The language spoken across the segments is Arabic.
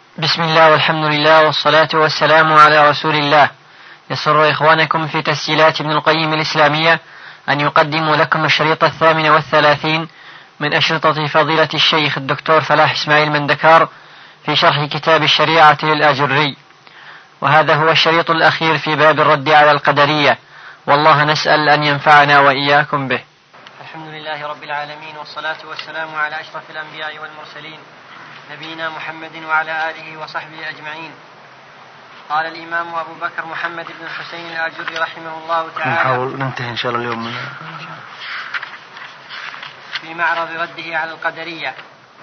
بسم الله والحمد لله والصلاة والسلام على رسول الله. يسر إخوانكم في تسجيلات ابن القيم الإسلامية أن يقدموا لكم الشريط 38 من أشرطة فضيلة الشيخ الدكتور فلاح إسماعيل مندكار في شرح كتاب الشريعة للآجري، وهذا هو الشريط الأخير في باب الرد على القدرية، والله نسأل أن ينفعنا وإياكم به. الحمد لله رب العالمين، والصلاة والسلام على أشرف الأنبياء والمرسلين نبينا محمد وعلى آله وصحبه أجمعين. قال الإمام أبو بكر محمد بن الحسين الآجري رحمه الله تعالى، نحاول ننتهي إن شاء الله اليوم في معرض رده على القدرية.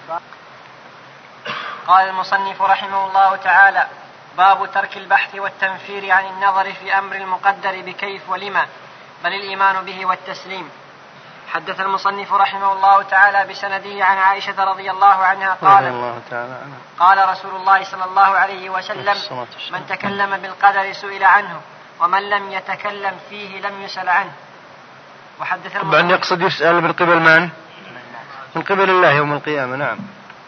قال المصنف رحمه الله تعالى: باب ترك البحث والتنفير عن النظر في أمر المقدر بكيف ولما، بل الإيمان به والتسليم. حدث المصنف رحمه الله تعالى بسنده عن عائشة رضي الله عنها قال رسول الله صلى الله عليه وسلم: من تكلم بالقدر سئل عنه، ومن لم يتكلم فيه لم يسأل عنه. وحدث طبعا يقصد يسأل من قبل من؟ من قبل الله يوم القيامة. نعم.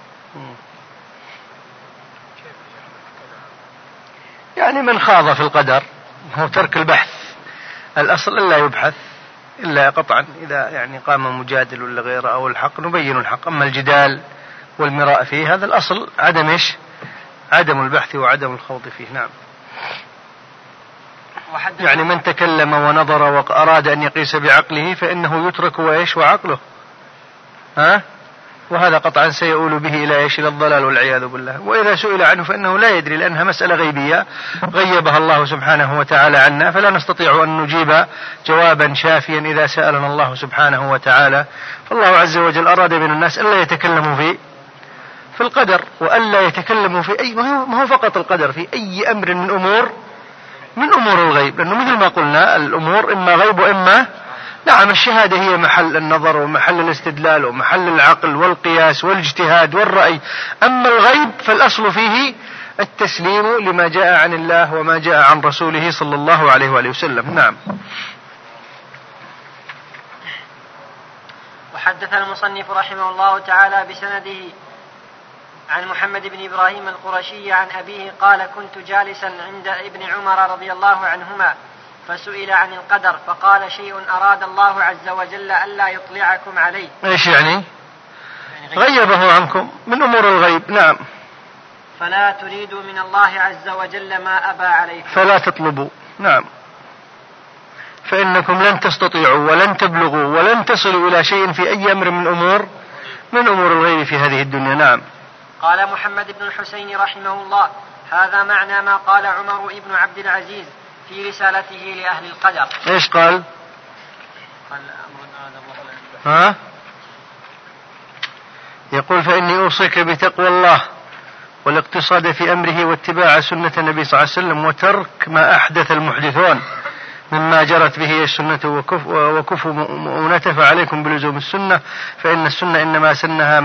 يعني من خاض في القدر هو ترك البحث، الأصل إلا يبحث إلا قطعا إذا يعني قام مجادل ولا غيره أو الحق نبين الحق، أما الجدال والمراء فيه هذا الأصل عدم البحث وعدم الخوض فيه. نعم. يعني من تكلم ونظر وأراد أن يقيس بعقله فإنه يترك وعقله وهذا قطعا سيؤول به إلى إلى الضلال والعياذ بالله. وإذا سئل عنه فإنه لا يدري، لأنها مسألة غيبية غيبها الله سبحانه وتعالى عنا، فلا نستطيع أن نجيب جوابا شافيا إذا سألنا الله سبحانه وتعالى. فالله عز وجل أراد من الناس ألا يتكلموا في القدر، وألا يتكلموا في أي، ما هو فقط القدر، في أي أمر من أمور الغيب، لأنه مثل ما قلنا الأمور إما غيب وإما نعم. الشهادة هي محل النظر ومحل الاستدلال ومحل العقل والقياس والاجتهاد والرأي. أما الغيب فالأصل فيه التسليم لما جاء عن الله وما جاء عن رسوله صلى الله عليه وآله وسلم. نعم. وحدث المصنف رحمه الله تعالى بسنده عن محمد بن إبراهيم القرشي عن أبيه قال: كنت جالسا عند ابن عمر رضي الله عنهما فسئل عن القدر فقال: شيء أراد الله عز وجل ألا يطلعكم عليه. إيش يعني غيبه عنكم من أمور الغيب. نعم. فلا تريدوا من الله عز وجل ما أبى عليكم، فلا تطلبوا. نعم. فإنكم لن تستطيعوا ولن تبلغوا ولن تصلوا إلى شيء في أي أمر من أمور الغيب في هذه الدنيا. نعم. قال محمد بن الحسين رحمه الله: هذا معنى ما قال عمر بن عبد العزيز في رسالته لأهل القدر. إيش قال؟ يقول: فإني أوصيك بتقوى الله والاقتصاد في أمره واتباع سنة النبي صلى الله عليه وسلم وترك ما أحدث المحدثون مما جرت به السنة وكفوا مؤونته، فعليكم بلزوم السنة، فإن السنة إنما سنها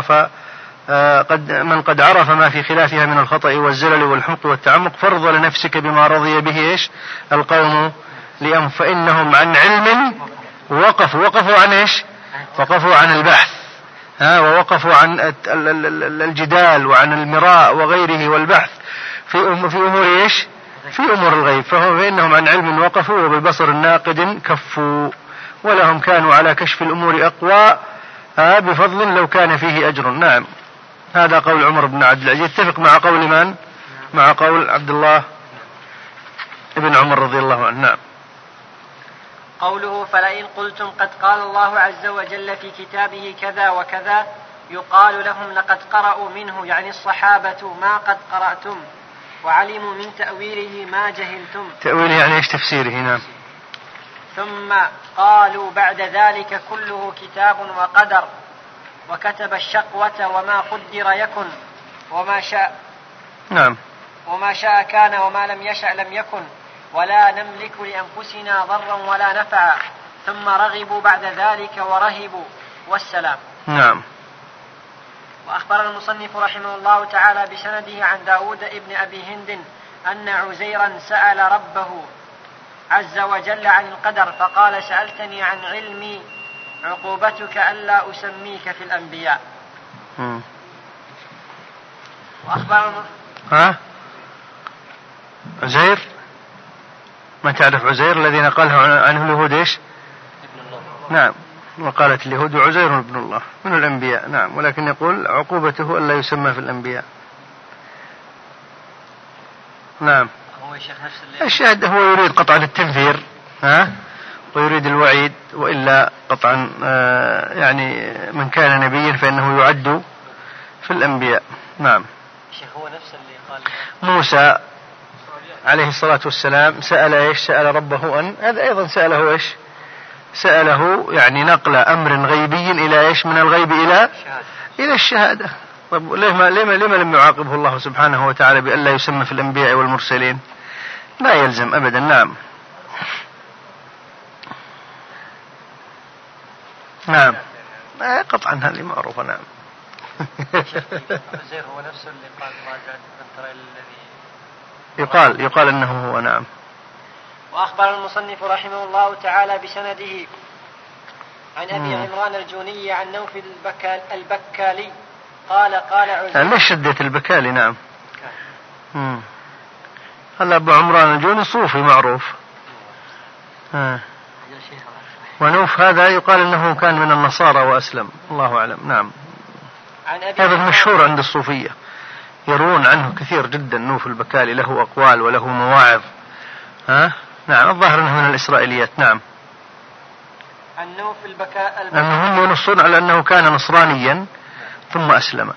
من قد عرف ما في خلافها من الخطأ والزلل والحمق والتعمق، فارض لنفسك بما رضي به القوم فإنهم عن علم وقفوا عن وقفوا عن البحث ووقفوا عن الجدال وعن المراء وغيره والبحث في أمور في أمور الغيب، فإنهم عن علم وقفوا وببصر ناقد كفوا، ولهم كانوا على كشف الأمور أقوى بفضل لو كان فيه أجر. نعم. هذا قول عمر بن عبد العزيز، يتفق مع قول من؟ مع قول عبد الله ابن عمر رضي الله عنه. نعم. قوله: فلئن قلتم قد قال الله عز وجل في كتابه كذا وكذا، يقال لهم: لقد قرأوا منه، يعني الصحابة، ما قد قرأتم، وعلموا من تأويله ما جهلتم. تأويله يعني ايش؟ تفسيره. نعم. ثم قالوا بعد ذلك: كله كتاب وقدر، وكتب الشقوة وما قدر يكن، وما شاء. نعم. وما شاء كان وما لم يشأ لم يكن، ولا نملك لأنفسنا ضرا ولا نفعا، ثم رغبوا بعد ذلك ورهبوا، والسلام. نعم. وأخبر المصنف رحمه الله تعالى بسنده عن داود ابن أبي هند أن عزيرا سأل ربه عز وجل عن القدر فقال: سألتني عن علمي، عقوبتك ألا أسميك في الأنبياء. ها؟ عزير؟ ما تعرف عزير الذين قاله عنه اليهود إيش؟ نعم، وقالت اليهود عزير ابن الله من الأنبياء. نعم، ولكن يقول عقوبته ألا يسمى في الأنبياء. نعم. الشاهد هو يريد قطعا التنفير، ها؟ ويريد الوعيد، وإلا قطعا يعني من كان نبيا فإنه يعد في الأنبياء. نعم. هو نفس اللي قال موسى عليه الصلاة والسلام سأل إيش؟ سأل ربه أن، هذا أيضا سأله إيش؟ سأله يعني نقل أمر غيبي إلى إيش؟ من الغيب إلى الشهادة. طيب لما لم يعاقبه الله سبحانه وتعالى بألا يسمى في الأنبياء والمرسلين؟ لا يلزم أبدا. نعم. نعم قطعا هذه معروفة. نعم. عزير هو نفسه اللي قال راجع الذي يقال أنه هو. نعم. وأخبر المصنف رحمه الله تعالى بسنده عن أبي عمران الجوني عن نوف البكالي قال عزير. ليش شدت البكالي؟ نعم. هلا أبو عمران الجوني صوفي معروف. ونوف هذا يقال أنه كان من النصارى وأسلم، الله أعلم. نعم. هذا مشهور عند الصوفية، يروون عنه كثير جدا. نوف البكالي له أقوال وله مواعظ. نعم. الظاهر أنه من الإسرائيليات. نعم. عن نوف البكالي أنهم ينصون على أنه كان نصرانيا ثم أسلم.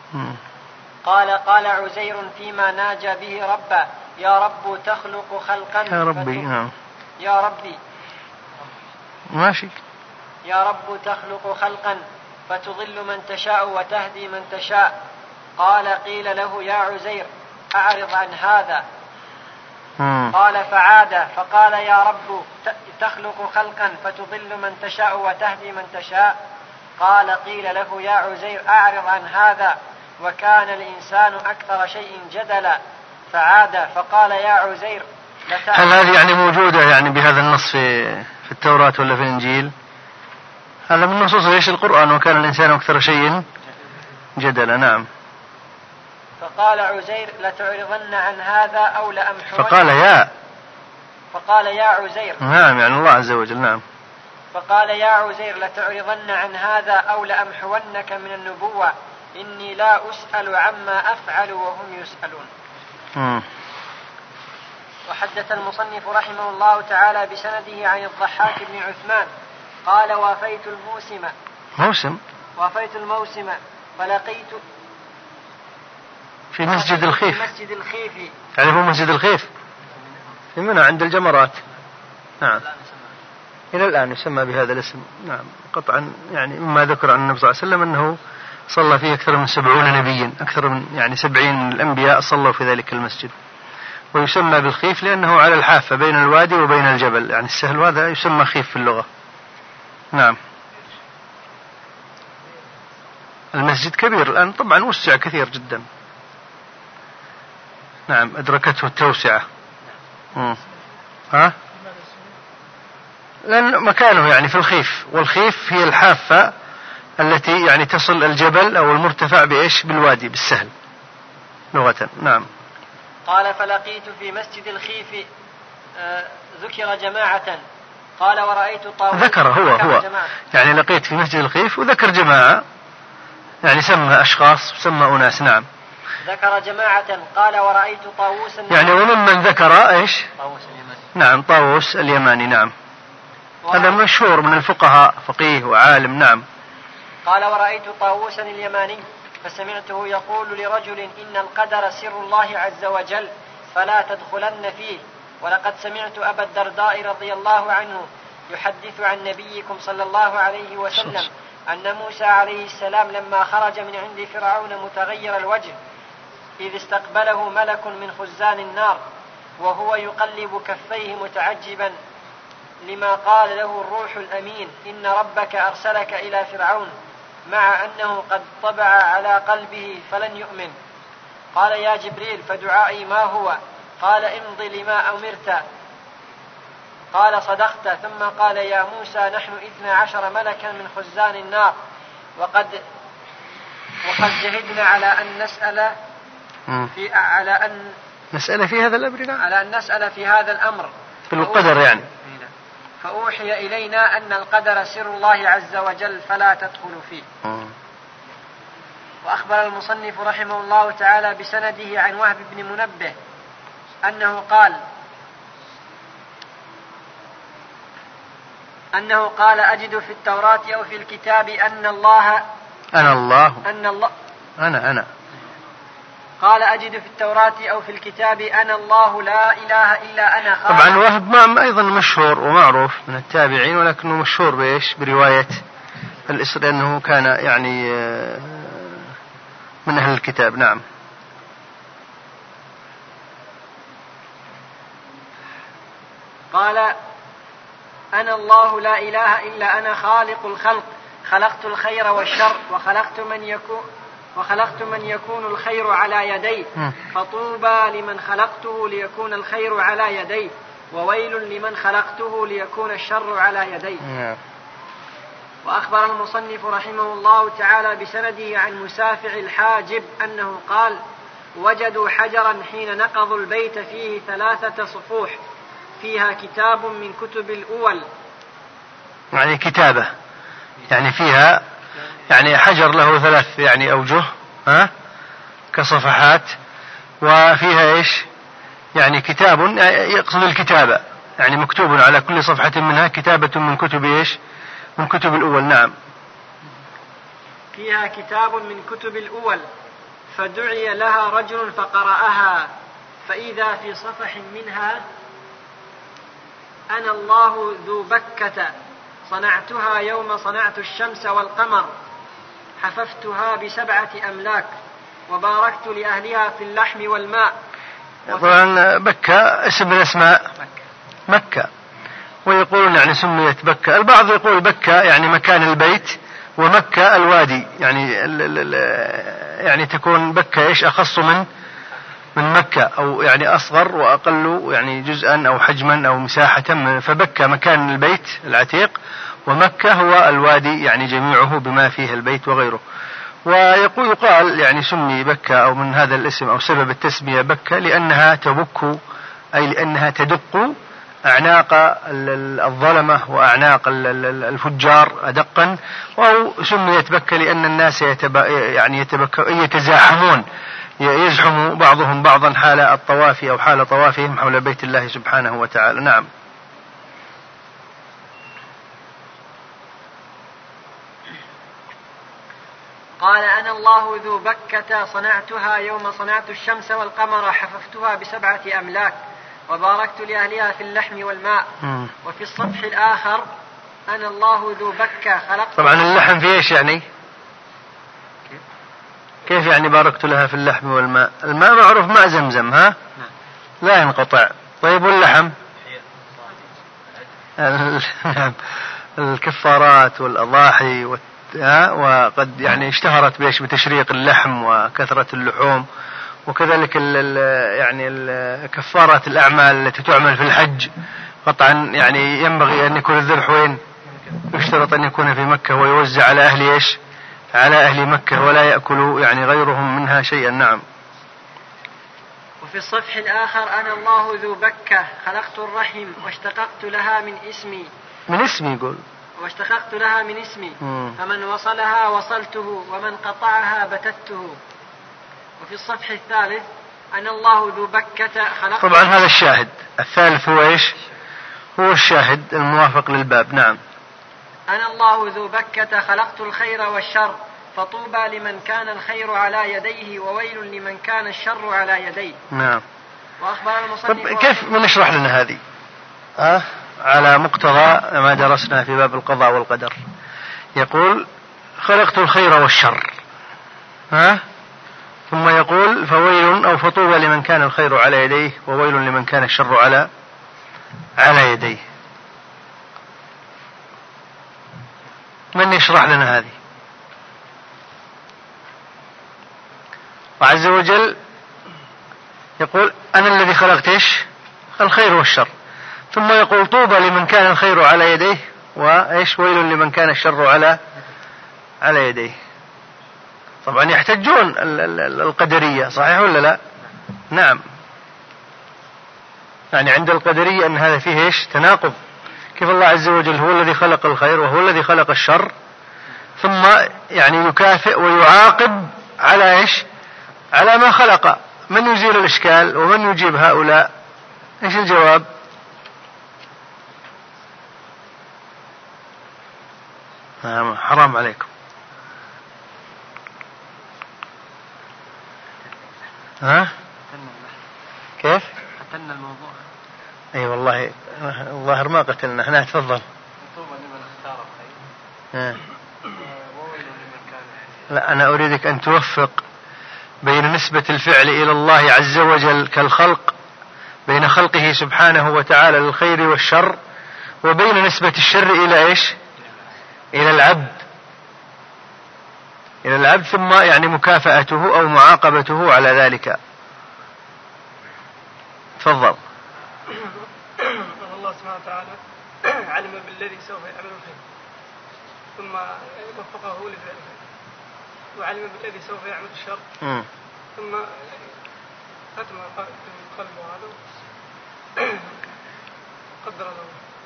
قال عزير فيما ناجى به ربا يا رب تخلق خلقا يا ربي. نعم. يا ربي ماشي. يا رب تخلق خلقا فتضل من تشاء وتهدي من تشاء. قال قيل له يا عزير أعرض عن هذا. قال فعاد فقال يا رب تخلق خلقا فتضل من تشاء وتهدي من تشاء. قال قيل له يا عزير أعرض عن هذا وكان الإنسان أكثر شيء جدلا. فعاد فقال يا عزير هل هذه يعني موجودة يعني بهذا النص في التوراة ولا في الإنجيل؟ هذا من نصوص ايش؟ القرآن وكان الإنسان أكثر شيء جدلا. نعم. فقال عزير لتعرضن عن هذا أو لأمحون. فقال يا عزير. نعم يعني الله عز وجل. نعم. فقال يا عزير لتعرضن عن هذا أو لأمحونك من النبوة إني لا أسأل عما أفعل وهم يسألون. وحدث المصنف رحمه الله تعالى بسنده عن الضحاك بن عثمان قال وافيت الموسم فلقيت في مسجد الخيف. يعني هو مسجد الخيف في منى عند الجمرات. نعم. إلى الآن يسمى بهذا الاسم. نعم. قطعا يعني مما ذكر عن النبي صلى الله عليه وسلم أنه صلى فيه أكثر من 70 نبيا، أكثر من يعني 70 من الأنبياء صلوا في ذلك المسجد. ويسمى بالخيف لأنه على الحافة بين الوادي وبين الجبل، يعني السهل، هذا يسمى خيف في اللغة. نعم. المسجد كبير الآن طبعا، وسع كثير جدا. نعم. أدركته التوسعة. لأن مكانه يعني في الخيف، والخيف هي الحافة التي يعني تصل الجبل أو المرتفع بإيش؟ بالوادي بالسهل لغة. نعم. قال فلقيت في مسجد الخيف ذكر جماعة قال ورأيت طاووسا. ذكر هو يعني لقيت في مسجد الخيف وذكر جماعة، يعني سمى أشخاص سمى أناس. نعم. ذكر جماعة قال ورأيت طاووسا يعني وممن ذكر إيش؟ طاووس اليماني. نعم. طاووس اليماني. نعم. هذا مشهور من الفقهاء، فقيه وعالم. نعم. قال ورأيت طاووسا اليماني فسمعته يقول لرجل إن القدر سر الله عز وجل فلا تدخلن فيه. ولقد سمعت أبا الدرداء رضي الله عنه يحدث عن نبيكم صلى الله عليه وسلم أن موسى عليه السلام لما خرج من عند فرعون متغير الوجه إذ استقبله ملك من خزان النار وهو يقلب كفيه متعجبا لما قال له الروح الأمين إن ربك أرسلك إلى فرعون مع أنه قد طبع على قلبه فلن يؤمن. قال يا جبريل فدعائي ما هو؟ قال امضي لما أمرت. قال صدقت. ثم قال يا موسى نحن 12 ملكا من خزان النار وقد جهدنا على أن نسأل في على أن نسأل في هذا الأمر. نعم. على أن نسأل في هذا الأمر في القدر يعني. فأوحي إلينا أن القدر سر الله عز وجل فلا تدخل فيه. وأخبر المصنف رحمه الله تعالى بسنده عن وهب بن منبه أنه قال أجد في التوراة أو في الكتاب قال أجد في التوراة أو في الكتاب أنا الله لا إله إلا أنا خالق. طبعا وهب أيضا مشهور ومعروف من التابعين، ولكنه مشهور بإيش؟ برواية الإسراء أنه كان يعني من أهل الكتاب. نعم. قال أنا الله لا إله إلا أنا خالق الخلق خلقت الخير والشر وخلقت من يكون الخير على يديه فطوبى لمن خلقته ليكون الخير على يديه وويل لمن خلقته ليكون الشر على يديه. وأخبر المصنف رحمه الله تعالى بسنده عن مسافع الحاجب أنه قال وجدوا حجرا حين نقضوا البيت فيه 3 صفوح فيها كتاب من كتب الأول. يعني كتابة يعني فيها يعني حجر له 3 يعني أوجه كصفحات، وفيها إيش؟ يعني كتاب يقصد الكتابة، يعني مكتوب على كل صفحة منها كتابة من كتب إيش؟ من كتب الأول. نعم. فيها كتاب من كتب الأول فدعي لها رجل فقرأها فإذا في صفح منها أنا الله ذو بكة صنعتها يوم صنعت الشمس والقمر حففتها ب7 أملاك وباركت لأهلها في اللحم والماء. طبعا بكة اسم من اسماء مكة، ويقولون يعني سميت بكة. البعض يقول بكة يعني مكان البيت، ومكة الوادي، يعني تكون بكة إيش أخص من مكة، أو يعني أصغر وأقل يعني جزءا أو حجما أو مساحة. فبكة مكان البيت العتيق، ومكة هو الوادي يعني جميعه بما فيه البيت وغيره. ويقال يعني سمي بكة أو من هذا الاسم أو سبب التسمية بكة لأنها تبك، أي لأنها تدق أعناق الظلمة وأعناق الفجار أدقا. أو سميت بكة لأن الناس يتزاحمون، يزحم بعضهم بعضا حال الطواف أو حال طوافهم حول بيت الله سبحانه وتعالى. نعم. قال أنا الله ذو بكة صنعتها يوم صنعت الشمس والقمر حففتها ب7 أملاك وباركت لأهلها في اللحم والماء. وفي الصفح الآخر أنا الله ذو بكة خلقت. طبعا اللحم في إيش يعني؟ كيف يعني باركت لها في اللحم والماء؟ الماء معروف ماء زمزم لا ينقطع. طيب واللحم؟ الكفارات والأضاحي وقد يعني اشتهرت بإيش؟ بتشريق اللحم وكثرة اللحوم، وكذلك يعني كفارات الأعمال التي تعمل في الحج قطعا يعني ينبغي أن يكون الذبح وين؟ يشترط أن يكون في مكة ويوزع على أهل إيش؟ على أهل مكة، ولا يأكل يعني غيرهم منها شيئا. نعم. وفي الصفح الآخر أنا الله ذو بكة خلقت الرحم واشتققت لها من اسمي يقول واشتققت لها من اسمي فمن وصلها وصلته ومن قطعها بتته. وفي الصفح الثالث أنا الله ذو بكة خلقت. طبعا هذا الشاهد الثالث هو إيش؟ هو الشاهد الموافق للباب. نعم. أنا الله ذو بكة خلقت الخير والشر فطوبى لمن كان الخير على يديه وويل لمن كان الشر على يديه. نعم. وأخبر المصنف. كيف نشرح لنا هذه على مقتضى ما درسنا في باب القضاء والقدر؟ يقول خلقت الخير والشر ثم يقول فويل أو فطوبى لمن كان الخير على يديه وويل لمن كان الشر على يديه. من يشرح لنا هذه؟ وعز وجل يقول أنا الذي خلقت إيش؟ الخير والشر، ثم يقول طوبى لمن كان الخير على يديه وإيش؟ ويل لمن كان الشر على يديه. طبعا يحتجون القدرية، صحيح ولا لا؟ نعم، يعني عند القدرية أن هذا فيه إيش؟ تناقض. كيف الله عز وجل هو الذي خلق الخير وهو الذي خلق الشر، ثم يعني يكافئ ويعاقب على إيش؟ على ما خلق. من يزيل الإشكال ومن يجيب هؤلاء؟ إيش الجواب؟ حرام عليكم. ها؟ كيف؟ قتلنا الموضوع. اي والله الظاهر ما قتلنا احنا. تفضل. لا، أنا أريدك أن توفق بين نسبة الفعل إلى الله عز وجل كالخلق، بين خلقه سبحانه وتعالى للخير والشر، وبين نسبة الشر إلى إيش؟ إلى العبد، إلى العبد، ثم يعني مكافأته أو معاقبته على ذلك. تفضل. الله سبحانه وتعالى علم بالذي سوف يعمل الخير ثم وفقه لفعل الخير، وعلم بالذي سوف يعمل الشر ثم ختم قلبه هذا قدر له.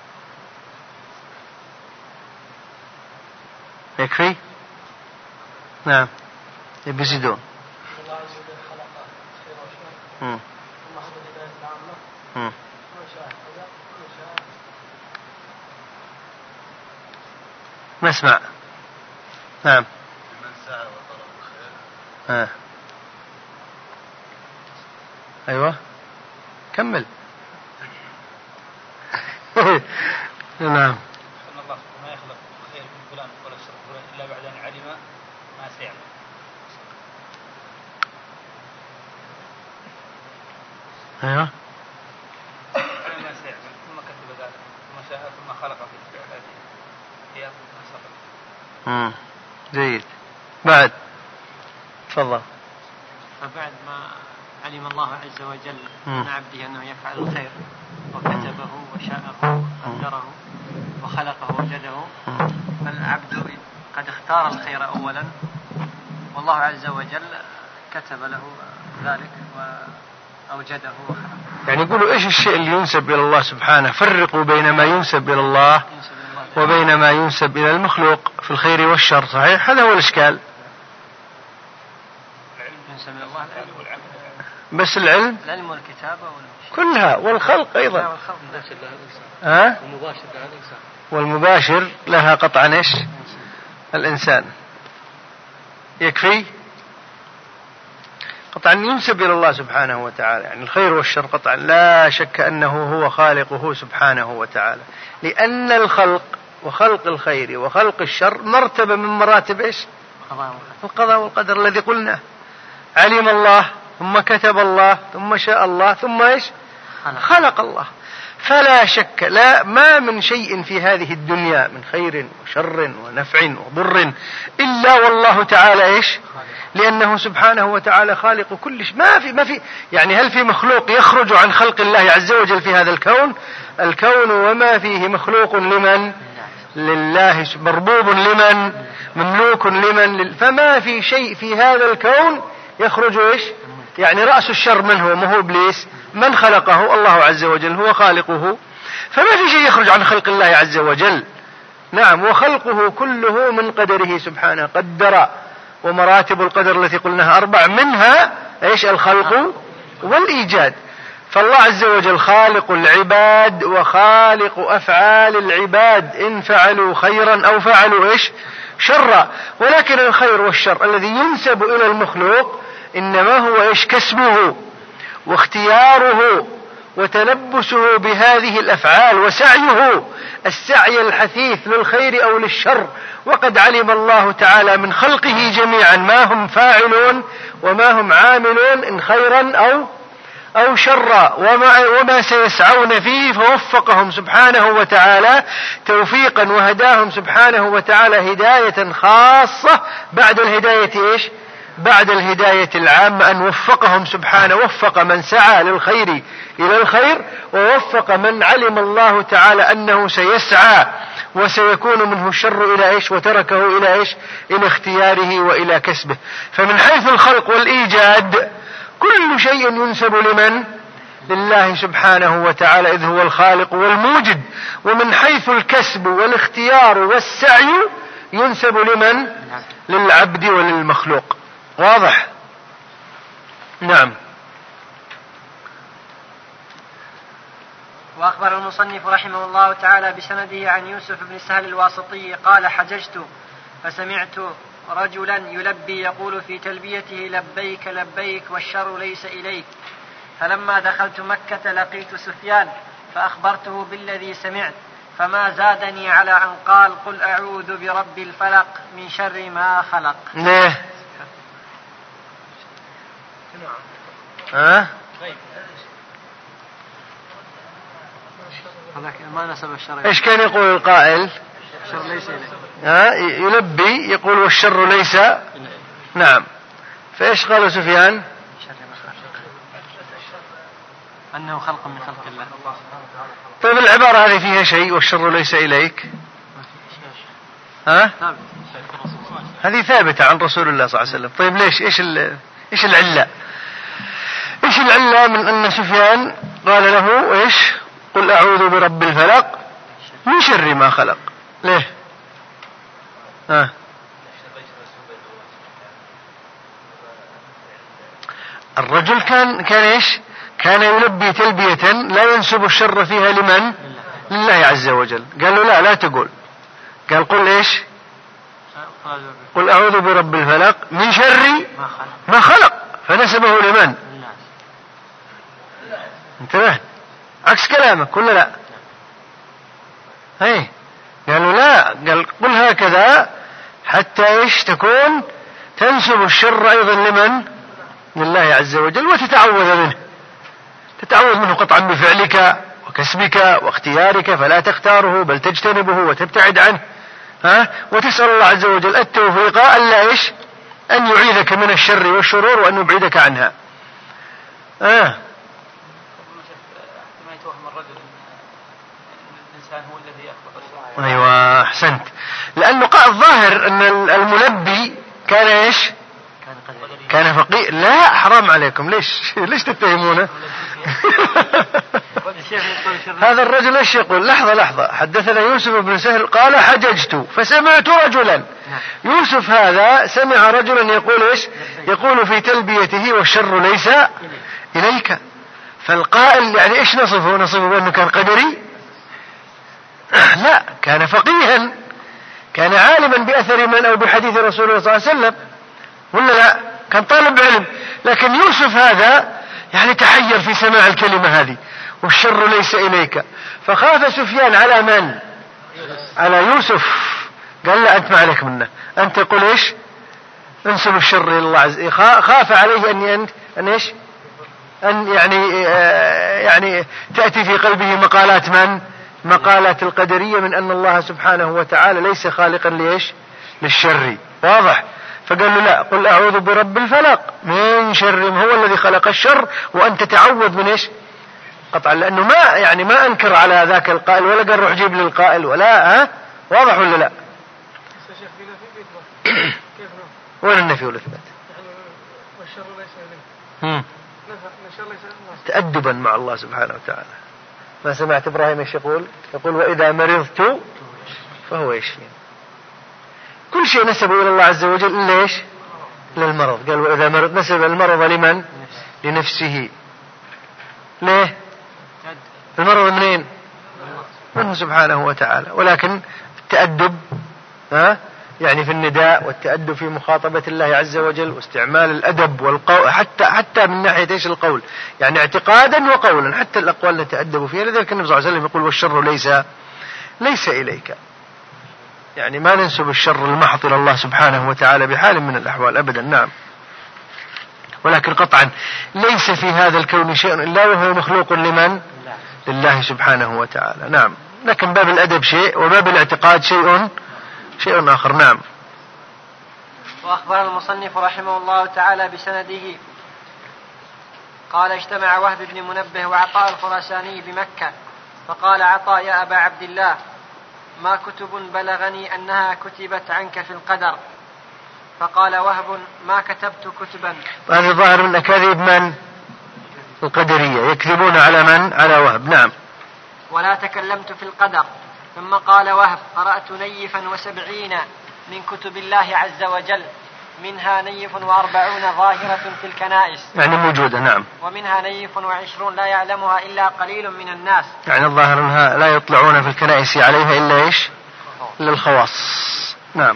يكفي؟ نعم. يبزيدون. الله عز وجل خلق الخير والشر ثم هذا الهداية العامة وشاء كذا وشاء. نسمع. نعم. من سعى وطلب الخير. أيوة كمل. نعم. أن الله ما يخلق الخير من فلان ولا الشر من فلان إلا بعد أن علم ما سيعمل. أيوة. علم ما سيعمل ثم كتب ذلك ثم شاء ثم خلق في الفعل هي ما سبق. جيد. بعد. تفضل. فبعد ما علم الله عز وجل من عبده أنه يفعل الخير وكتبه وشاءه وقدره وخلقه ووجده، فالعبد قد اختار الخير أولا والله عز وجل كتب له ذلك وأوجده وخلقه. يعني يقولوا إيش الشيء اللي ينسب إلى الله سبحانه؟ فرقوا بين ما ينسب إلى الله وبين ما ينسب إلى المخلوق في الخير والشر. صحيح، هذا هو الإشكال. بس العلم والكتابة كلها والخلق أيضا. والمباشر لها قطعا إيش؟ الإنسان. يكفي قطعا ينسب إلى الله سبحانه وتعالى، يعني الخير والشر قطعا لا شك أنه هو خالقه سبحانه وتعالى، لأن الخلق وخلق الخير وخلق الشر مرتبة من مراتب إيش؟ القضاء والقدر الذي قلنا. علم الله ثم كتب الله ثم شاء الله ثم إيش؟ خلق الله. فلا شك لا ما من شيء في هذه الدنيا من خير وشر ونفع وضر إلا والله تعالى إيش؟ لأنه سبحانه وتعالى خالق كل شيء. ما في يعني هل في مخلوق يخرج عن خلق الله عز وجل في هذا الكون؟ الكون وما فيه مخلوق لمن؟ لله. مربوب لمن؟ مملوك لمن؟ فما في شيء في هذا الكون يخرج إيش؟ يعني رأس الشر من هو؟ ما هو إبليس. من خلقه؟ الله عز وجل هو خالقه. فما في شيء يخرج عن خلق الله عز وجل. نعم. وخلقه كله من قدره سبحانه قدر. ومراتب القدر التي قلناها 4 منها إيش؟ الخلق والإيجاد. فالله عز وجل خالق العباد وخالق أفعال العباد إن فعلوا خيرا أو فعلوا إيش؟ شرا. ولكن الخير والشر الذي ينسب إلى المخلوق إنما هو إيش؟ كسبه واختياره وتلبسه بهذه الأفعال وسعيه السعي الحثيث للخير أو للشر. وقد علم الله تعالى من خلقه جميعا ما هم فاعلون وما هم عاملون إن خيرا أو شرا وما سيسعون فيه، فوفقهم سبحانه وتعالى توفيقا وهداهم سبحانه وتعالى هداية خاصة بعد الهداية إيش؟ بعد الهداية العامة أن وفقهم سبحانه، وفق من سعى للخير إلى الخير، ووفق من علم الله تعالى أنه سيسعى وسيكون منه الشر إلى إيش، وتركه إلى إيش، إلى اختياره وإلى كسبه. فمن حيث الخلق والإيجاد كل شيء ينسب لمن؟ لله سبحانه وتعالى، إذ هو الخالق والموجد. ومن حيث الكسب والاختيار والسعي ينسب لمن؟ للعبد وللمخلوق. واضح؟ نعم. وأخبر المصنف رحمه الله تعالى بسنده عن يوسف بن سهل الواسطي قال: حججت فسمعت رجلا يلبي يقول في تلبيته: لبيك لبيك والشر ليس إليك. فلما دخلت مكة لقيت سفيان فأخبرته بالذي سمعت، فما زادني على أن قال: قل أعوذ برب الفلق من شر ما خلق. ليه؟ ما نسب الشر. ايش كان يقول القائل؟ الشر ليس إليك. يلبي يقول والشر ليس. نعم. فايش قال سفيان؟ أنه خلق من خلق الله. طيب العبارة هذه فيها شيء، والشر ليس إليك؟ هذه ثابتة عن رسول الله صلى الله عليه وسلم. طيب ليش؟ ايش العلة؟ ايش العلة من أن سفيان قال له ايش؟ قل أعوذ برب الفلق من شر ما خلق. ليه؟ الرجل كان ايش؟ كان يلبي تلبية لا ينسب الشر فيها لمن؟ لله عز وجل. قال له لا تقول. قال قل ايش؟ قل أعوذ برب الفلق من شر ما خلق، فنسبه لمن؟ انتبه، عكس كلامك ولا لا؟ قالوا لا، قال قل هكذا حتى ايش تكون تنسب الشر أيضا لمن؟ لله عز وجل، وتتعوذ منه، تتعوذ منه قطعا بفعلك وكسبك واختيارك، فلا تختاره بل تجتنبه وتبتعد عنه، وتسأل الله عز وجل التوفيق ألا ايش؟ أن يعيذك من الشر والشرور وأن يبعدك عنها. ما يتوهم الرجل أن الإنسان هو الذي يخلق الشر. أيوة أحسنت، لأنه الظاهر أن الملبي كان إيش؟ كان فقيه. لا حرام عليكم، ليش تتهمونه؟ هذا الرجل ايش يقول؟ لحظة، حدثنا يوسف بن سهل قال: حججت فسمعت رجلا. يوسف هذا سمع رجلا يقول ايش؟ يقول في تلبيته: والشر ليس إليك. فالقائل يعني ايش نصفه بأنه كان قدري؟ لا، كان فقيها، كان عالما بأثر من أو بحديث رسول الله صلى الله عليه وسلم، ولا لا؟ كان طالب علم. لكن يوسف هذا يعني تحير في سماع الكلمة هذه: والشر ليس إليك. فخاف سفيان على من؟ على يوسف. قال: لا، أنت ما عليك منه، أنت تقول إيش؟ انسب الشر إلى الله عز وجل. خاف عليه أن إيش؟ أن يعني تأتي في قلبه مقالات من؟ مقالات القدرية من أن الله سبحانه وتعالى ليس خالقا ليش؟ للشر. واضح؟ فقال له: لا، قل أعوذ برب الفلق من شر، هو الذي خلق الشر، وأن تتعوذ من إيش؟ قطعا، لأنه ما أنكر على ذاك القائل ولا قال روح جيب للقائل ولا. واضح ولا لا؟ وين النفي والإثبات؟ والشر ليس إليك. تأدبا مع الله سبحانه وتعالى. ما سمعت إبراهيم ايش يقول؟ يقول: وإذا مرضت فهو يشفين. كل شيء نسبه إلى الله عز وجل إلا إيش؟ للمرض. قال: وإذا مرض، نسب المرض لمن؟ لنفسه. ليه؟ المرض منين؟ منه سبحانه وتعالى. ولكن التأدب يعني في النداء، والتأدب في مخاطبة الله عز وجل، واستعمال الأدب والقول، حتى من ناحية ايش؟ القول، يعني اعتقادا وقولا، حتى الأقوال نتأدب فيها. لذلك النبي صلى الله عليه وسلم يقول: والشر ليس إليك. يعني ما ننسب الشر المحض إلى الله سبحانه وتعالى بحال من الأحوال أبدا. نعم. ولكن قطعا ليس في هذا الكون شيء إلا وهو مخلوق لمن؟ لله سبحانه وتعالى. نعم. لكن باب الأدب شيء، وباب الاعتقاد شيء آخر. نعم. وأخبر المصنف رحمه الله تعالى بسنده قال: اجتمع وهب بن منبه وعطاء الخراساني بمكة، فقال عطاء: يا أبا عبد الله، ما كتب بلغني أنها كتبت عنك في القدر. فقال وهب: ما كتبت كتبا. هذا ظاهر من أكاذيب من؟ القدرية، يكذبون على من؟ على وهب. نعم. ولا تكلمت في القدر. ثم قال وهب: قرأت نيفا 70 من كتب الله عز وجل، منها نيف 40 ظاهرة في الكنائس، يعني موجودة. نعم. ومنها نيف 20 لا يعلمها إلا قليل من الناس. يعني الظاهر أنها لا يطلعون في الكنائس عليها إلا إيش؟ إلا الخواص. نعم.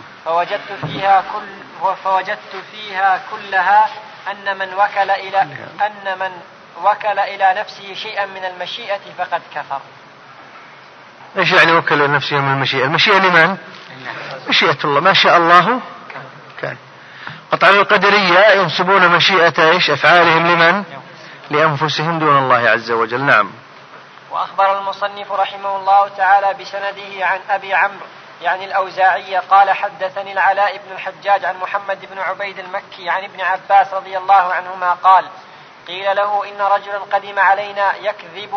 فوجدت فيها كلها أن من وكل إلى نفسه شيئا من المشيئة فقد كفر. إيش يعني وكل إلى نفسه من المشيئة؟ المشيئة لمن؟ مشيئة الله، ما شاء الله كان. قطعا القدرية ينسبون مشيئة إيش؟ أفعالهم لمن؟ لأنفسهم دون الله عز وجل. نعم. وأخبر المصنف رحمه الله تعالى بسنده عن أبي عمرو يعني الأوزاعي قال: حدثني العلاء بن الحجاج عن محمد بن عبيد المكي عن ابن عباس رضي الله عنهما قال: قيل له: إن رجلا قدم علينا يكذب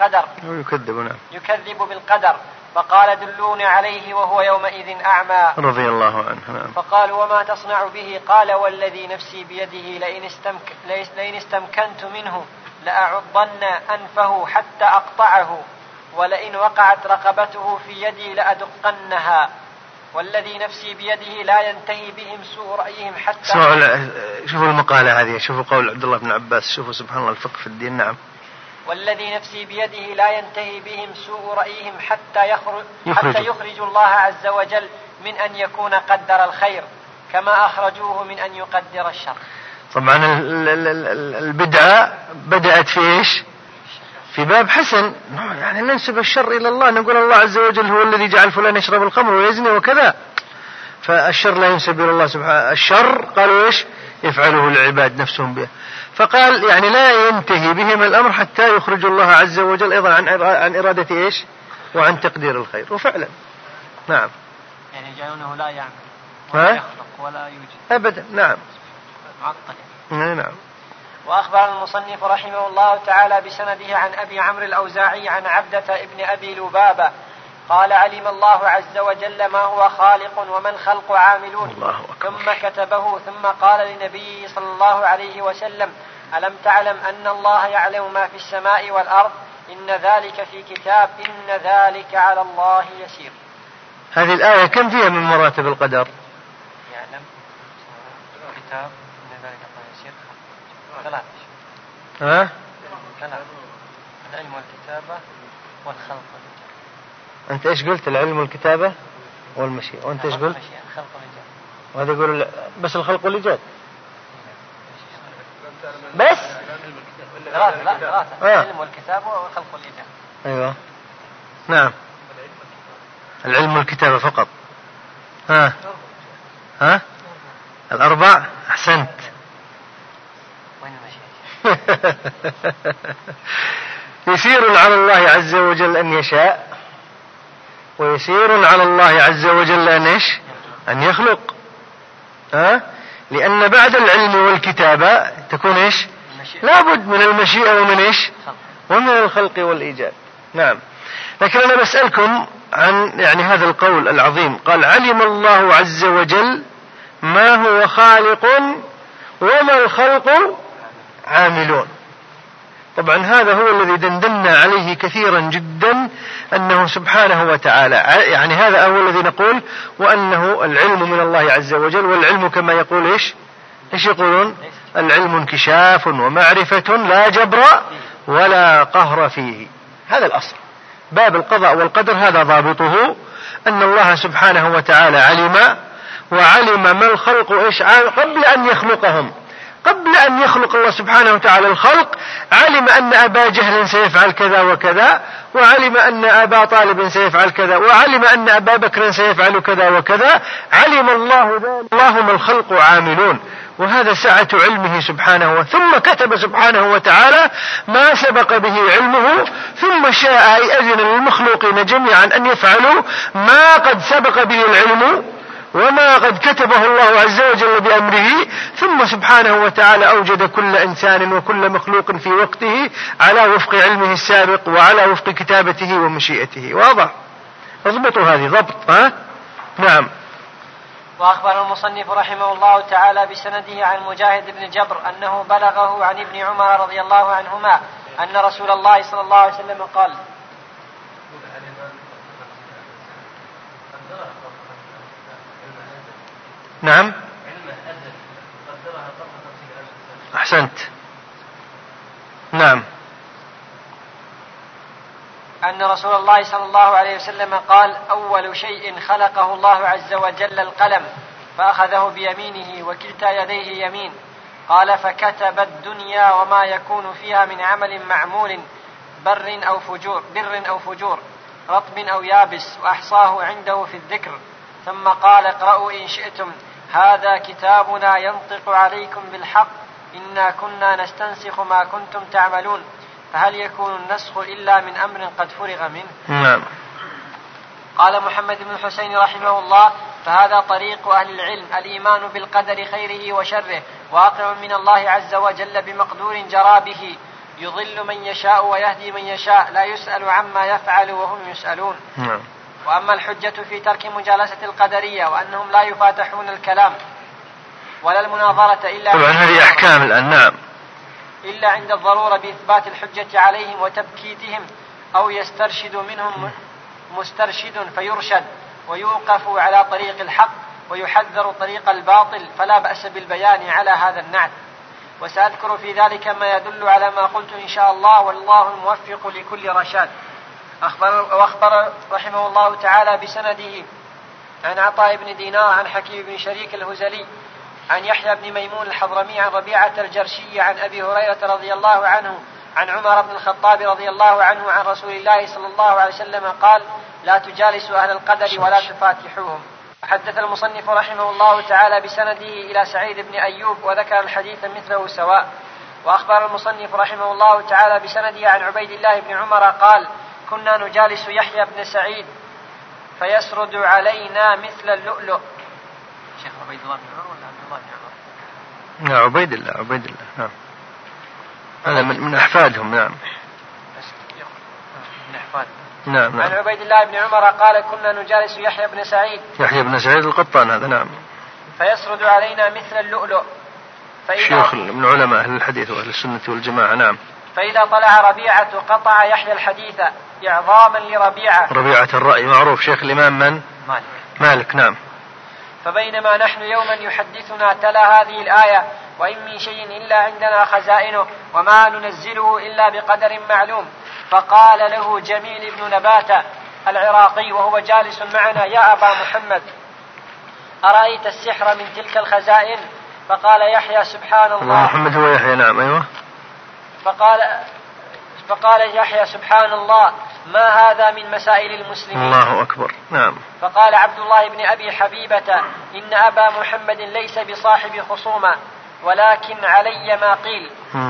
بالقدر، فقال: دلوني عليه وهو يومئذ أعمى رضي الله عنه. فقالوا: وما تصنع به؟ قال: والذي نفسي بيده لئن استمكنت منه لأعضن أنفه حتى أقطعه، ولئن وقعت رقبته في يدي لأدقنها، والذي نفسي بيده لا ينتهي بهم سوء رأيهم حتى. شوفوا المقالة هذه، شوفوا قول عبد الله بن عباس، شوفوا سبحان الله الفقه في الدين. نعم. والذي نفسي بيده لا ينتهي بهم سوء رأيهم حتى يخرج الله عز وجل من أن يكون قدر الخير كما أخرجوه من أن يقدر الشر. طبعا البدعة بدأت في إيش؟ في باب حسن، يعني ننسب الشر إلى الله، نقول الله عز وجل هو الذي جعل فلان يشرب الخمر ويزني وكذا، فالشر لا ينسب إلى الله سبحانه. الشر قالوا إيش؟ يفعله العباد نفسهم به. فقال يعني لا ينتهي بهم الأمر حتى يخرج الله عز وجل أيضا عن إرادة إيش؟ وعن تقدير الخير. وفعلا نعم. يعني جعلونه لا يعمل ولا يخلق ولا يوجد أبدا. نعم. معطل. نعم. وأخبر المصنف رحمه الله تعالى بسنده عن أبي عمرو الأوزاعي عن عبدة ابن أبي لبابة قال: علم الله عز وجل ما هو خالق وما الخلق عاملون، ثم كتبه، ثم قال لنبيه صلى الله عليه وسلم: ألم تعلم أن الله يعلم ما في السماء والأرض؟ إن ذلك في كتاب، إن ذلك على الله يسير. هذه الآية كم فيها من مراتب القدر؟ يعلم كتاب، إن ذلك على الله يسير. 3. العلم والكتابة والخلق. أنت إيش قلت؟ العلم والكتابة والمشيئة. وأنت إيش قلت؟ الخلق والإيجاد. وهذا يقول بس الخلق والإيجاد بس؟ 3. العلم والكتابة والخلق والإيجاد. أيوة. نعم. العلم والكتابة فقط. الأربع. أحسنت. يسير على الله عز وجل أن يشاء، ويسير على الله عز وجل أن يخلق. لأن بعد العلم والكتابة تكون إيش؟ لابد من المشيئة ومن إيش؟ ومن الخلق والإيجاد. نعم. لكن أنا بسألكم عن يعني هذا القول العظيم، قال: علم الله عز وجل ما هو خالق وما الخلق عاملون. طبعا هذا هو الذي دندنا عليه كثيرا جدا، أنه سبحانه وتعالى يعني هذا هو الذي نقول وأنه العلم من الله عز وجل. والعلم كما يقول إيش يقولون؟ العلم انكشاف ومعرفة لا جبر ولا قهر فيه. هذا الأصل. باب القضاء والقدر هذا ضابطه، أن الله سبحانه وتعالى علم، وعلم ما الخلق إيش قبل أن يخلقهم. قبل أن يخلق الله سبحانه وتعالى الخلق علم أن أبا جهل سيفعل كذا وكذا، وعلم أن أبا طالب سيفعل كذا، وعلم أن أبا بكر سيفعل كذا وكذا. علم الله ذلك، اللهم الخلق عاملون، وهذا سعة علمه سبحانه. ثم كتب سبحانه وتعالى ما سبق به علمه، ثم شاء أذن للمخلوقين جميعا أن يفعلوا ما قد سبق به العلم وما قد كتبه الله عز وجل بأمره، ثم سبحانه وتعالى أوجد كل إنسان وكل مخلوق في وقته على وفق علمه السابق وعلى وفق كتابته ومشيئته. واضح؟ اضبطوا هذه ضبط. نعم. وأخبر المصنف رحمه الله تعالى بسنده عن مجاهد بن جبر أنه بلغه عن ابن عمر رضي الله عنهما أن رسول الله صلى الله عليه وسلم قال: نعم أحسنت. نعم. أن رسول الله صلى الله عليه وسلم قال: أول شيء خلقه الله عز وجل القلم، فأخذه بيمينه وكلتا يديه يمين، قال: فكتب الدنيا وما يكون فيها من عمل معمول بر أو فجور رطب أو يابس، وأحصاه عنده في الذكر، ثم قال: اقرأوا إن شئتم، هذا كتابنا ينطق عليكم بالحق، إنا كنا نستنسخ ما كنتم تعملون، فهل يكون النسخ إلا من أمر قد فرغ منه؟ نعم. قال محمد بن الحسين رحمه الله: فهذا طريق أهل العلم، الإيمان بالقدر خيره وشره، واقع من الله عز وجل بمقدور جرى به، يضل من يشاء ويهدي من يشاء، لا يسأل عما يفعل وهم يسألون. نعم. وأما الحجة في ترك مجالسة القدرية وأنهم لا يفاتحون الكلام ولا المناظرة إلا طبعا هذه أحكام الآن. نعم. إلا عند الضرورة بإثبات الحجة عليهم وتبكيتهم، أو يسترشد منهم مسترشد فيرشد ويوقف على طريق الحق ويحذر طريق الباطل، فلا بأس بالبيان على هذا النعت. وسأذكر في ذلك ما يدل على ما قلت إن شاء الله، والله الموفق لكل رشاد. وأخبر رحمه الله تعالى بسنده عن عطاء بن دينار عن حكيم بن شريك الهزلي عن يحيى بن ميمون الحضرمي عن ربيعة الجرشي عن أبي هريرة رضي الله عنه عن عمر بن الخطاب رضي الله عنه عن رسول الله صلى الله عليه وسلم قال: لا تجالسوا أهل القدر ولا تفاتحوهم. حدث المصنف رحمه الله تعالى بسنده إلى سعيد بن أيوب وذكر الحديث مثله سواء. وأخبر المصنف رحمه الله تعالى بسنده عن عبيد الله بن عمر قال: كنا نجالس يحيى بن سعيد فيسرد علينا مثل اللؤلؤ. شيخ عبيد الله بن عمر ولا عبد الله بن عمر؟ لا، عبيد الله. نعم. هذا من أحفادهم. نعم. من أحفاد. نعم. عن عبيد الله بن عمر قال: كنا نجالس يحيى بن سعيد القطان هذا. نعم. فيسرد علينا مثل اللؤلؤ، شيوخ من علماء أهل الحديث وأهل السنة والجماعة. نعم. فإذا طلع ربيعة قطع يحيى الحديث إعظاما لربيعة. ربيعة الرأي معروف، شيخ الإمام من؟ مالك. نعم. فبينما نحن يوما يحدثنا تلا هذه الآية: وإن من شيء إلا عندنا خزائنه وما ننزله إلا بقدر معلوم. فقال له جميل بن نباتة العراقي وهو جالس معنا: يا أبا محمد، أرأيت السحر من تلك الخزائن؟ فقال يحيى: سبحان الله. محمد هو يحيى. نعم. أيوة. فقال يحيى: سبحان الله، ما هذا من مسائل المسلمين. الله أكبر. نعم. فقال عبد الله بن أبي حبيبة: إن أبا محمد ليس بصاحب خصومة، ولكن علي ما قيل.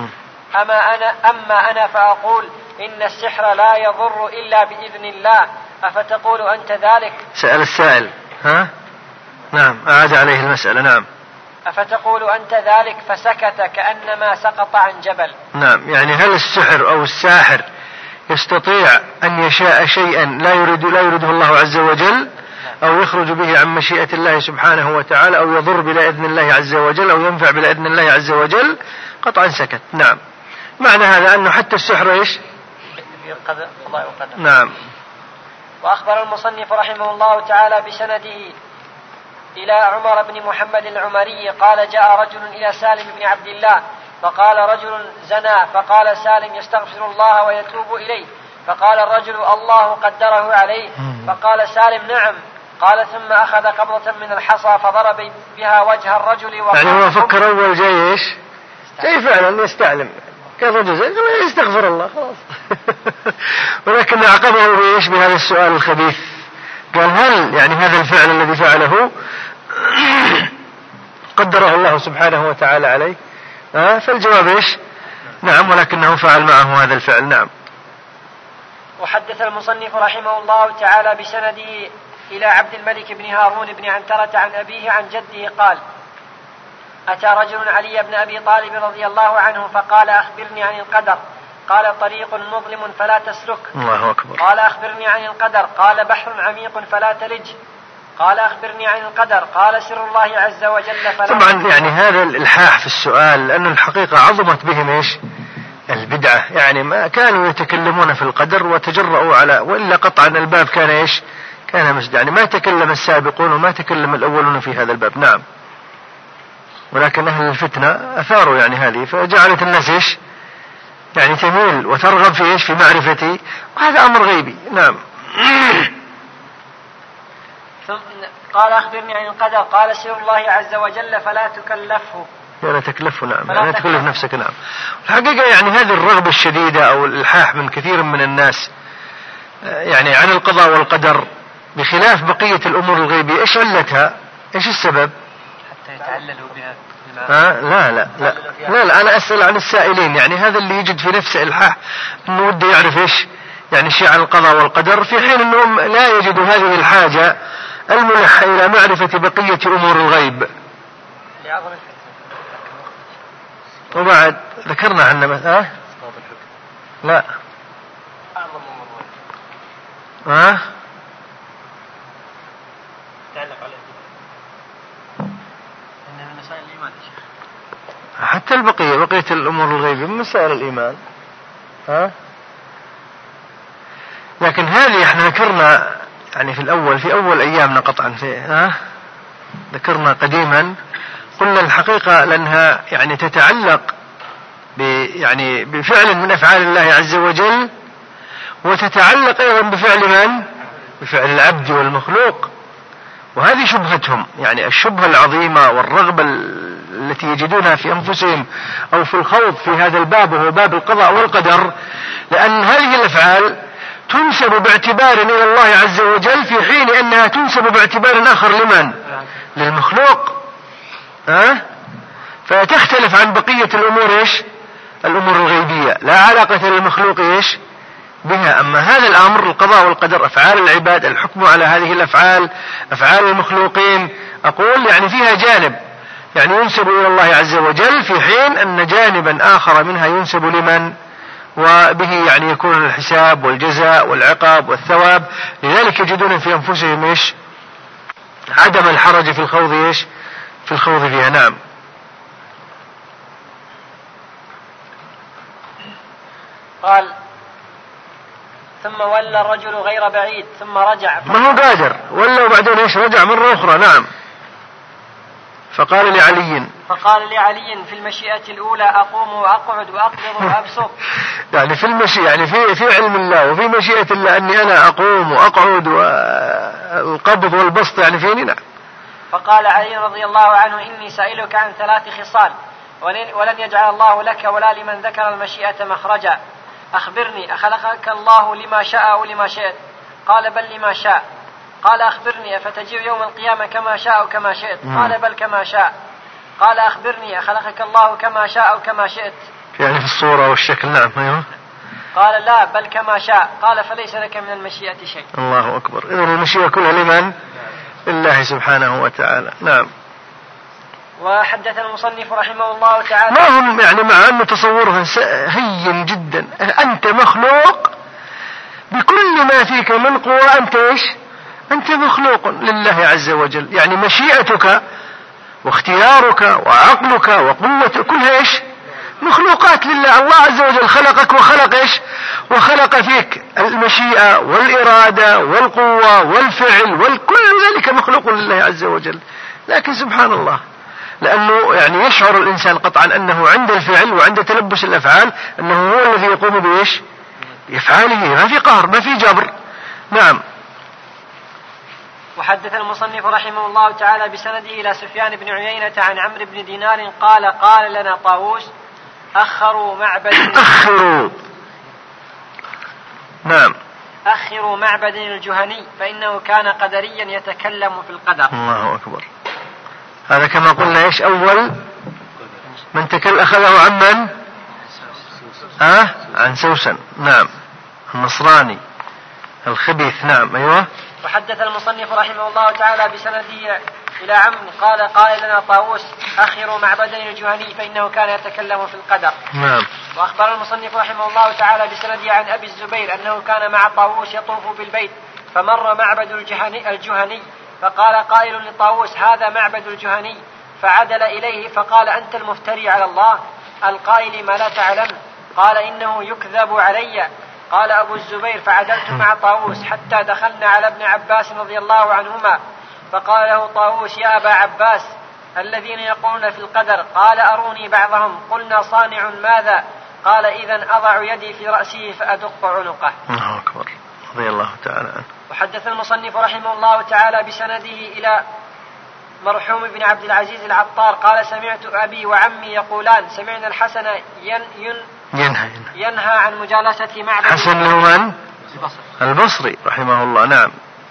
أما أنا فأقول إن السحر لا يضر إلا بإذن الله، أفتقول أنت ذلك؟ سأل السائل. نعم. أعاد عليه المسألة. نعم. أفتقول أنت ذلك؟ فسكت كأنما سقط عن جبل. نعم. يعني هل السحر أو الساحر يستطيع أن يشاء شيئا لا يريده الله عز وجل، أو يخرج به عن مشيئة الله سبحانه وتعالى، أو يضر بلا إذن الله عز وجل، أو ينفع بلا إذن الله عز وجل؟ قطعا سكت. نعم. معنى هذا أنه حتى السحر إيش؟ نعم. وأخبر المصنف رحمه الله تعالى بسنده إلى عمر بن محمد العمري قال: جاء رجل إلى سالم بن عبد الله فقال: رجل زنى. فقال سالم: يستغفر الله ويتوب إليه. فقال الرجل: الله قدره عليه. فقال سالم: نعم. قال: ثم أخذ قبضة من الحصى فضرب بها وجه الرجل. يعني هو فكر أول جاي إيش؟ جاي فعلا يستعلم كيف جزء يستغفر الله خلاص. ولكن عقبه بإيش؟ بهذا السؤال الخبيث. قال: هل يعني هذا الفعل الذي فعله قدره الله سبحانه وتعالى عليه؟ فالجواب إيش؟ نعم، ولكنه فعل معه هذا الفعل. نعم. وحدث المصنف رحمه الله تعالى بسنده إلى عبد الملك بن هارون بن عنترة عن أبيه عن جده قال: أتى رجل علي بن أبي طالب رضي الله عنه فقال: أخبرني عن القدر. قال: طريق مظلم فلا تسلك. الله أكبر. قال: أخبرني عن القدر. قال: بحر عميق فلا تلج. قال: أخبرني عن القدر. قال: سر الله عز وجل فلا. طبعا يعني هذا الإلحاح في السؤال، لأن الحقيقة عظمت بهم إيش؟ البدعة. يعني ما كانوا يتكلمون في القدر وتجرؤوا على، وإلا قطعا الباب كان إيش؟ كان مسد. يعني ما تكلم السابقون وما تكلم الأولون في هذا الباب. نعم. ولكن أهل الفتنة أثاروا يعني هذه، فجعلت الناس إيش؟ يعني تميل وترغب في إيش؟ في معرفتي، وهذا أمر غيبي. نعم. قال: أخبرني عن القدر. قال: سر الله عز وجل فلا تكلفه. لا تكلفه. نعم. لا تكلف نفسك. نعم. الحقيقة يعني هذه الرغبة الشديدة أو الإلحاح من كثير من الناس يعني عن القضاء والقدر بخلاف بقية الأمور الغيبية، إيش علتها؟ إيش السبب؟ حتى يتعللوا بها. لا أنا أسأل عن السائلين. يعني هذا اللي يجد في نفسه إلحاح إنه وده يعرف إيش يعني شيء عن القضاء والقدر، في حين أنهم لا يجدوا هذه الحاجة الملحة إلى معرفة بقية أمور الغيب. وبعد ذكرنا عنا مثلا لا تعلق عليه إنها مسائل الإيمان حتى بقية الأمور الغيبية من مسائل الإيمان. لكن هذه احنا ذكرنا يعني في أول أيامنا قطعا ذكرنا قديما، قلنا الحقيقة لأنها يعني تتعلق يعني بفعل من أفعال الله عز وجل، وتتعلق أيضا بفعل من؟ بفعل العبد والمخلوق. وهذه شبهتهم، يعني الشبهة العظيمة والرغبة التي يجدونها في أنفسهم أو في الخوض في هذا الباب، وهو باب القضاء والقدر، لأن هذه الأفعال تنسب باعتبار إلى الله عز وجل، في حين أنها تنسب باعتبار آخر لمن؟ للمخلوق. فتختلف عن بقية الأمور إيش؟ الأمور الغيبية لا علاقة للمخلوق إيش؟ بها. أما هذا الأمر القضاء والقدر، أفعال العباد، الحكم على هذه الأفعال، أفعال المخلوقين، أقول يعني فيها جانب يعني ينسب إلى الله عز وجل، في حين أن جانبا آخر منها ينسب لمن؟ وبه يعني يكون الحساب والجزاء والعقاب والثواب. لذلك يجدون في أنفسهم إيش؟ عدم الحرج في الخوض إيش؟ في الخوض فيها. نعم. قال: ثم ولى الرجل غير بعيد ثم رجع. ما هو قادر، ولى وبعدين إيش؟ رجع مرة أخرى. نعم. فقال لعلي في المشيئة الأولى: أقوم وأقعد وأقبض وأبسط. يعني في المشيئة، يعني في علم الله وفي مشيئة الله أني أنا أقوم وأقعد والقبض والبسط يعني فيني. نعم. فقال علي رضي الله عنه: إني سائلك عن 3 خصال ولن يجعل الله لك ولا لمن ذكر المشيئة مخرجا. أخبرني، أخلقك الله لما شاء أو لما شئت؟ قال: بل لما شاء. قال: أخبرني، أفتجيء يوم القيامة كما شاء أو كما شئت؟ قال: بل كما شاء. قال: أخبرني، أخلقك الله كما شاء أو كما شئت؟ يعني في الصورة والشكل. نعم. أيوه. قال: لا، بل كما شاء. قال: فليس لك من المشيئة شيء. الله أكبر. إذن المشيئة كلها لمن؟ لله سبحانه وتعالى. نعم. وحدث المصنف رحمه الله تعالى: ما هم يعني مع أن تصورها هين جدا، أنت مخلوق بكل ما فيك من قوة، أنت إيش؟ أنت مخلوق لله عز وجل. يعني مشيئتك واختيارك وعقلك وقوتك كلها إيش؟ مخلوقات لله. الله عز وجل خلقك وخلق إيش؟ وخلق فيك المشيئة والإرادة والقوة والفعل والكل ذلك مخلوق لله عز وجل. لكن سبحان الله، لأنه يعني يشعر الإنسان قطعا أنه عند الفعل وعند تلبس الأفعال أنه هو الذي يقوم بإيش؟ يفعله، ما في قهر ما في جبر. نعم. وحدث المصنف رحمه الله تعالى بسنده إلى سفيان بن عيينة عن عمرو بن دينار قال لنا طاووس: أخروا معبد الجهني فإنه كان قدريا يتكلم في القدر. الله أكبر. هذا كما قلنا إيش؟ أول من أخذه عن من؟ عن سوسن. نعم. النصراني. الخبيث. نعم. أيوة. وحدث المصنف رحمه الله تعالى بسنده إلى عمرو قال لنا طاووس أخروا معبدا الجهني فإنه كان يتكلم في القدر. نعم. وأخبر المصنف رحمه الله تعالى بسنده عن أبي الزبير أنه كان مع طاووس يطوف بالبيت فمر معبد الجهني فقال قائل لطاووس هذا معبد الجهني فعدل إليه فقال أنت المفتري على الله القائل ما لا تعلم قال إنه يكذب علي. قال أبو الزبير فعدلت مع طاووس حتى دخلنا على ابن عباس رضي الله عنهما فقال له طاووس يا أبا عباس الذين يقولون في القدر قال أروني بعضهم قلنا صانع ماذا قال إذن أضع يدي في رأسه فأدق عنقه. الله أكبر رضي الله تعالى عنه. وحدث المصنف رحمه الله تعالى بسنده إلى مرحوم بن عبد العزيز العطار قال سمعت أبي وعمي يقولان سمعنا الحسن ينهى عن مجالسة معبد حسن له البصري رحمه الله. نعم.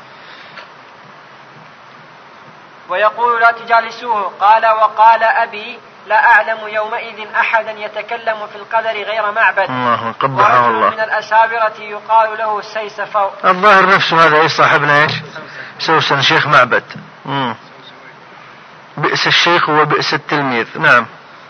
ويقول لا تجالسوه قال وقال أبي لا أعلم يومئذ أحدا يتكلم في القدر غير معبد. الله قبحه الله. من الأسابرة يقال له السيسفو. الظاهر نفسه هذا صاحبنا ايش سوسن شيخ معبد. بئس الشيخ وبئس التلميذ. نعم.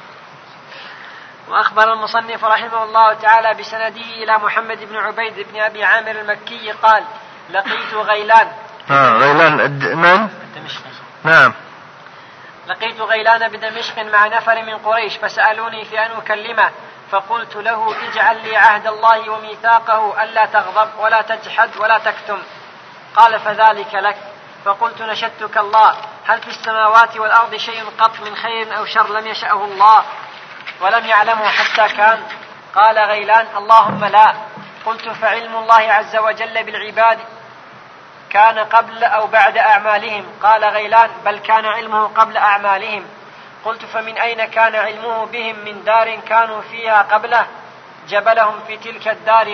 وأخبر المصنف رحمه الله تعالى بسنده إلى محمد بن عبيد بن أبي عامر المكي قال لقيت غيلان غيلان من؟ نعم. لقيت غيلان بدمشق مع نفر من قريش فسألوني في أن أكلمه فقلت له اجعل لي عهد الله وميثاقه ألا تغضب ولا تجحد ولا تكتم. قال فذلك لك. فقلت نشدتك الله هل في السماوات والأرض شيء قط من خير أو شر لم يشأه الله ولم يعلمه حتى كان؟ قال غيلان اللهم لا. قلت فعلم الله عز وجل بالعباد كان قبل أو بعد أعمالهم؟ قال غيلان بل كان علمه قبل أعمالهم. قلت فمن أين كان علمه بهم من دار كانوا فيها قبله جبلهم في تلك الدار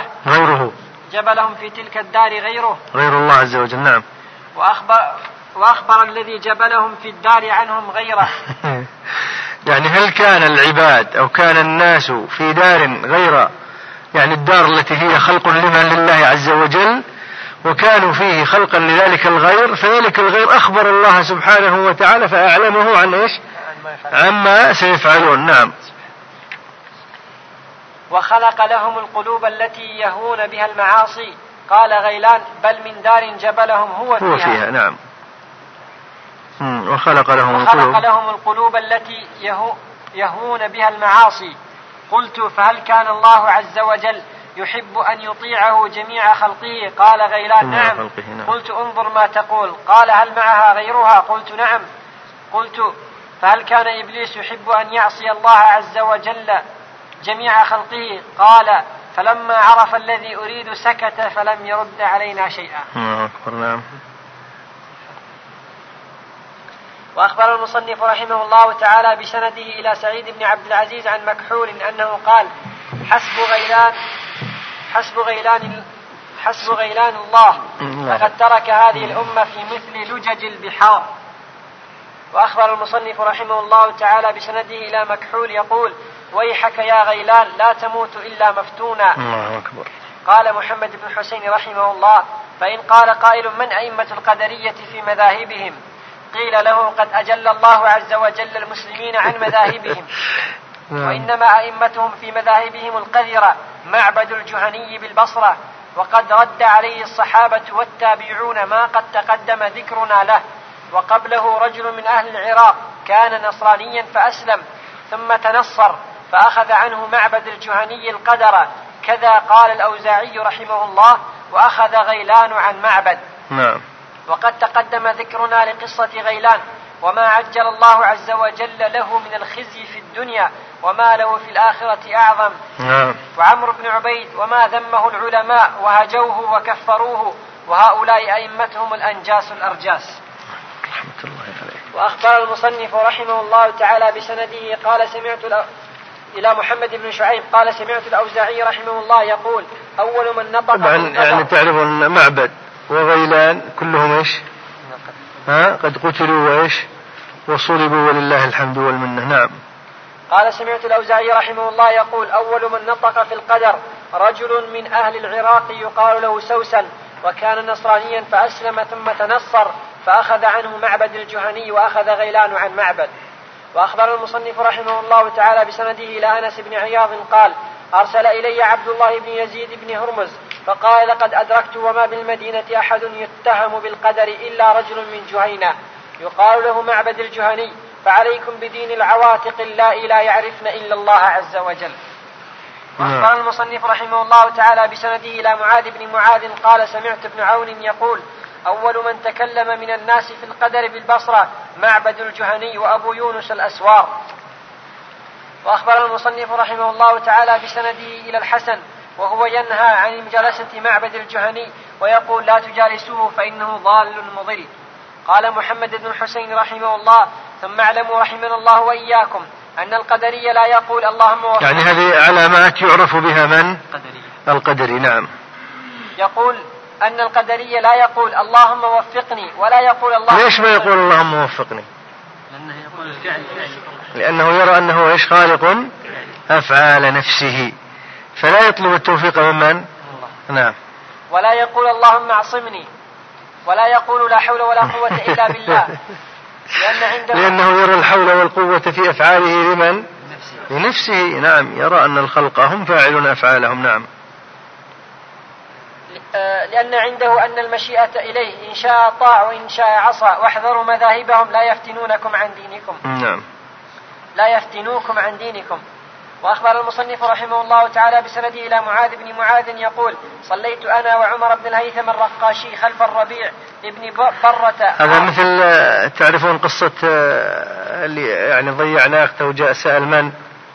غيره غير الله عز وجل. نعم. وأخبر الذي جبلهم في الدار عنهم غيره. يعني هل كان العباد أو كان الناس في دار غير يعني الدار التي هي خلق لله عز وجل وكانوا فيه خلقا لذلك الغير فذلك الغير أخبر الله سبحانه وتعالى فأعلمه عن إيش عما سيفعلون. نعم. وخلق لهم القلوب التي يهون بها المعاصي. قال غيلان بل من دار جبلهم هو فيها. نعم. وخلق لهم القلوب التي يهون بها المعاصي. قلت فهل كان الله عز وجل يحب أن يطيعه جميع خلقه؟ قال غيلان نعم. قلت انظر ما تقول. قال هل معها غيرها؟ قلت نعم. قلت فهل كان إبليس يحب أن يعصي الله عز وجل جميع خلقه؟ قال فلما عرف الذي أريد سكت فلم يرد علينا شيئا. نعم. وأخبر المصنف رحمه الله تعالى بسنده إلى سعيد بن عبد العزيز عن مكحول أنه قال حسب غيلان الله فقد ترك هذه الأمة في مثل لجج البحار. وأخبر المصنف رحمه الله تعالى بسنده إلى مكحول يقول ويحك يا غيلان لا تموت إلا مفتونا. الله أكبر. قال محمد بن حسين رحمه الله فإن قال قائل من أئمة القدرية في مذاهبهم؟ قيل له قد أجل الله عز وجل المسلمين عن مذاهبهم وإنما أئمتهم في مذاهبهم القذرة معبد الجهني بالبصرة وقد رد عليه الصحابة والتابعون ما قد تقدم ذكرنا له. وقبله رجل من أهل العراق كان نصرانيا فأسلم ثم تنصر فأخذ عنه معبد الجهني القدر كذا قال الأوزاعي رحمه الله وأخذ غيلان عن معبد. نعم. وقد تقدم ذكرنا لقصة غيلان وما عجل الله عز وجل له من الخزي في الدنيا وما له في الآخرة أعظم. وعمرو بن عبيد وما ذمه العلماء وهجوه وكفروه وهؤلاء أئمتهم الأنجاس الأرجاس. رحمة الله عليه. وأخبر المصنف رحمه الله تعالى بسنده قال سمعت إلى محمد بن شعيب قال سمعت الأوزاعي رحمه الله يقول أول من نطق طبعا يعني تعرفون معبد وغيلان كلهم ايش قد قتلوا وايش وصلبوا ولله الحمد والمنة. نعم. قال سمعت الأوزاعي رحمه الله يقول أول من نطق في القدر رجل من أهل العراق يقال له سوسن وكان نصرانيا فأسلم ثم تنصر فأخذ عنه معبد الجهني وأخذ غيلان عن معبد. وأخبر المصنف رحمه الله تعالى بسنده إلى أنس بن عياض قال: أرسل إلي عبد الله بن يزيد بن هرمز فقال: لقد أدركت وما بالمدينة أحد يتهم بالقدر إلا رجل من جهينة يقال له معبد الجهني، فعليكم بدين العواتق اللائي لا يعرفن إلا الله عز وجل. وأخبر المصنف رحمه الله تعالى بسنده إلى معاذ بن معاذ قال: سمعت ابن عون يقول: أول من تكلم من الناس في القدر بالبصرة معبد الجهني وأبو يونس الأسوار. وأخبر المصنف رحمه الله تعالى بسنده إلى الحسن وهو ينهى عن مجالسة معبد الجهني ويقول: لا تجالسوه فإنه ضال مضل. قال محمد بن الحسين رحمه الله: ثم اعلموا رحمنا الله وإياكم أن القدري لا يقول اللهم وفقني. يعني هذه علامات يعرف بها من؟ القدري. نعم. يقول أن القدري لا يقول اللهم وفقني ولا يقول اللهم. ليش ما يقول اللهم وفقني؟ لأنه يرى أنه إيش؟ خالق أفعال نفسه، فلا يطلب التوفيق ممن؟ نعم. ولا يقول اللهم اعصمني ولا يقول لا حول ولا قوة إلا بالله لأنه يرى الحول والقوة في أفعاله لمن؟ لنفسه. نعم، يرى أن الخلق هم فاعلون أفعالهم. نعم. لأن عنده أن المشيئة إليه إن شاء طاع وإن شاء عصى، واحذروا مذاهبهم لا يفتنونكم عن دينكم. نعم. لا يفتنوكم عن دينكم. وأخبر المصنف رحمه الله تعالى بسنده إلى معاذ بن معاذ يقول: صليت أنا وعمر بن الهيثم الرقاشي خلف الربيع ابن برة. هذا مثل تعرفون قصة اللي يعني ضيع ناقته وجاء سأل من؟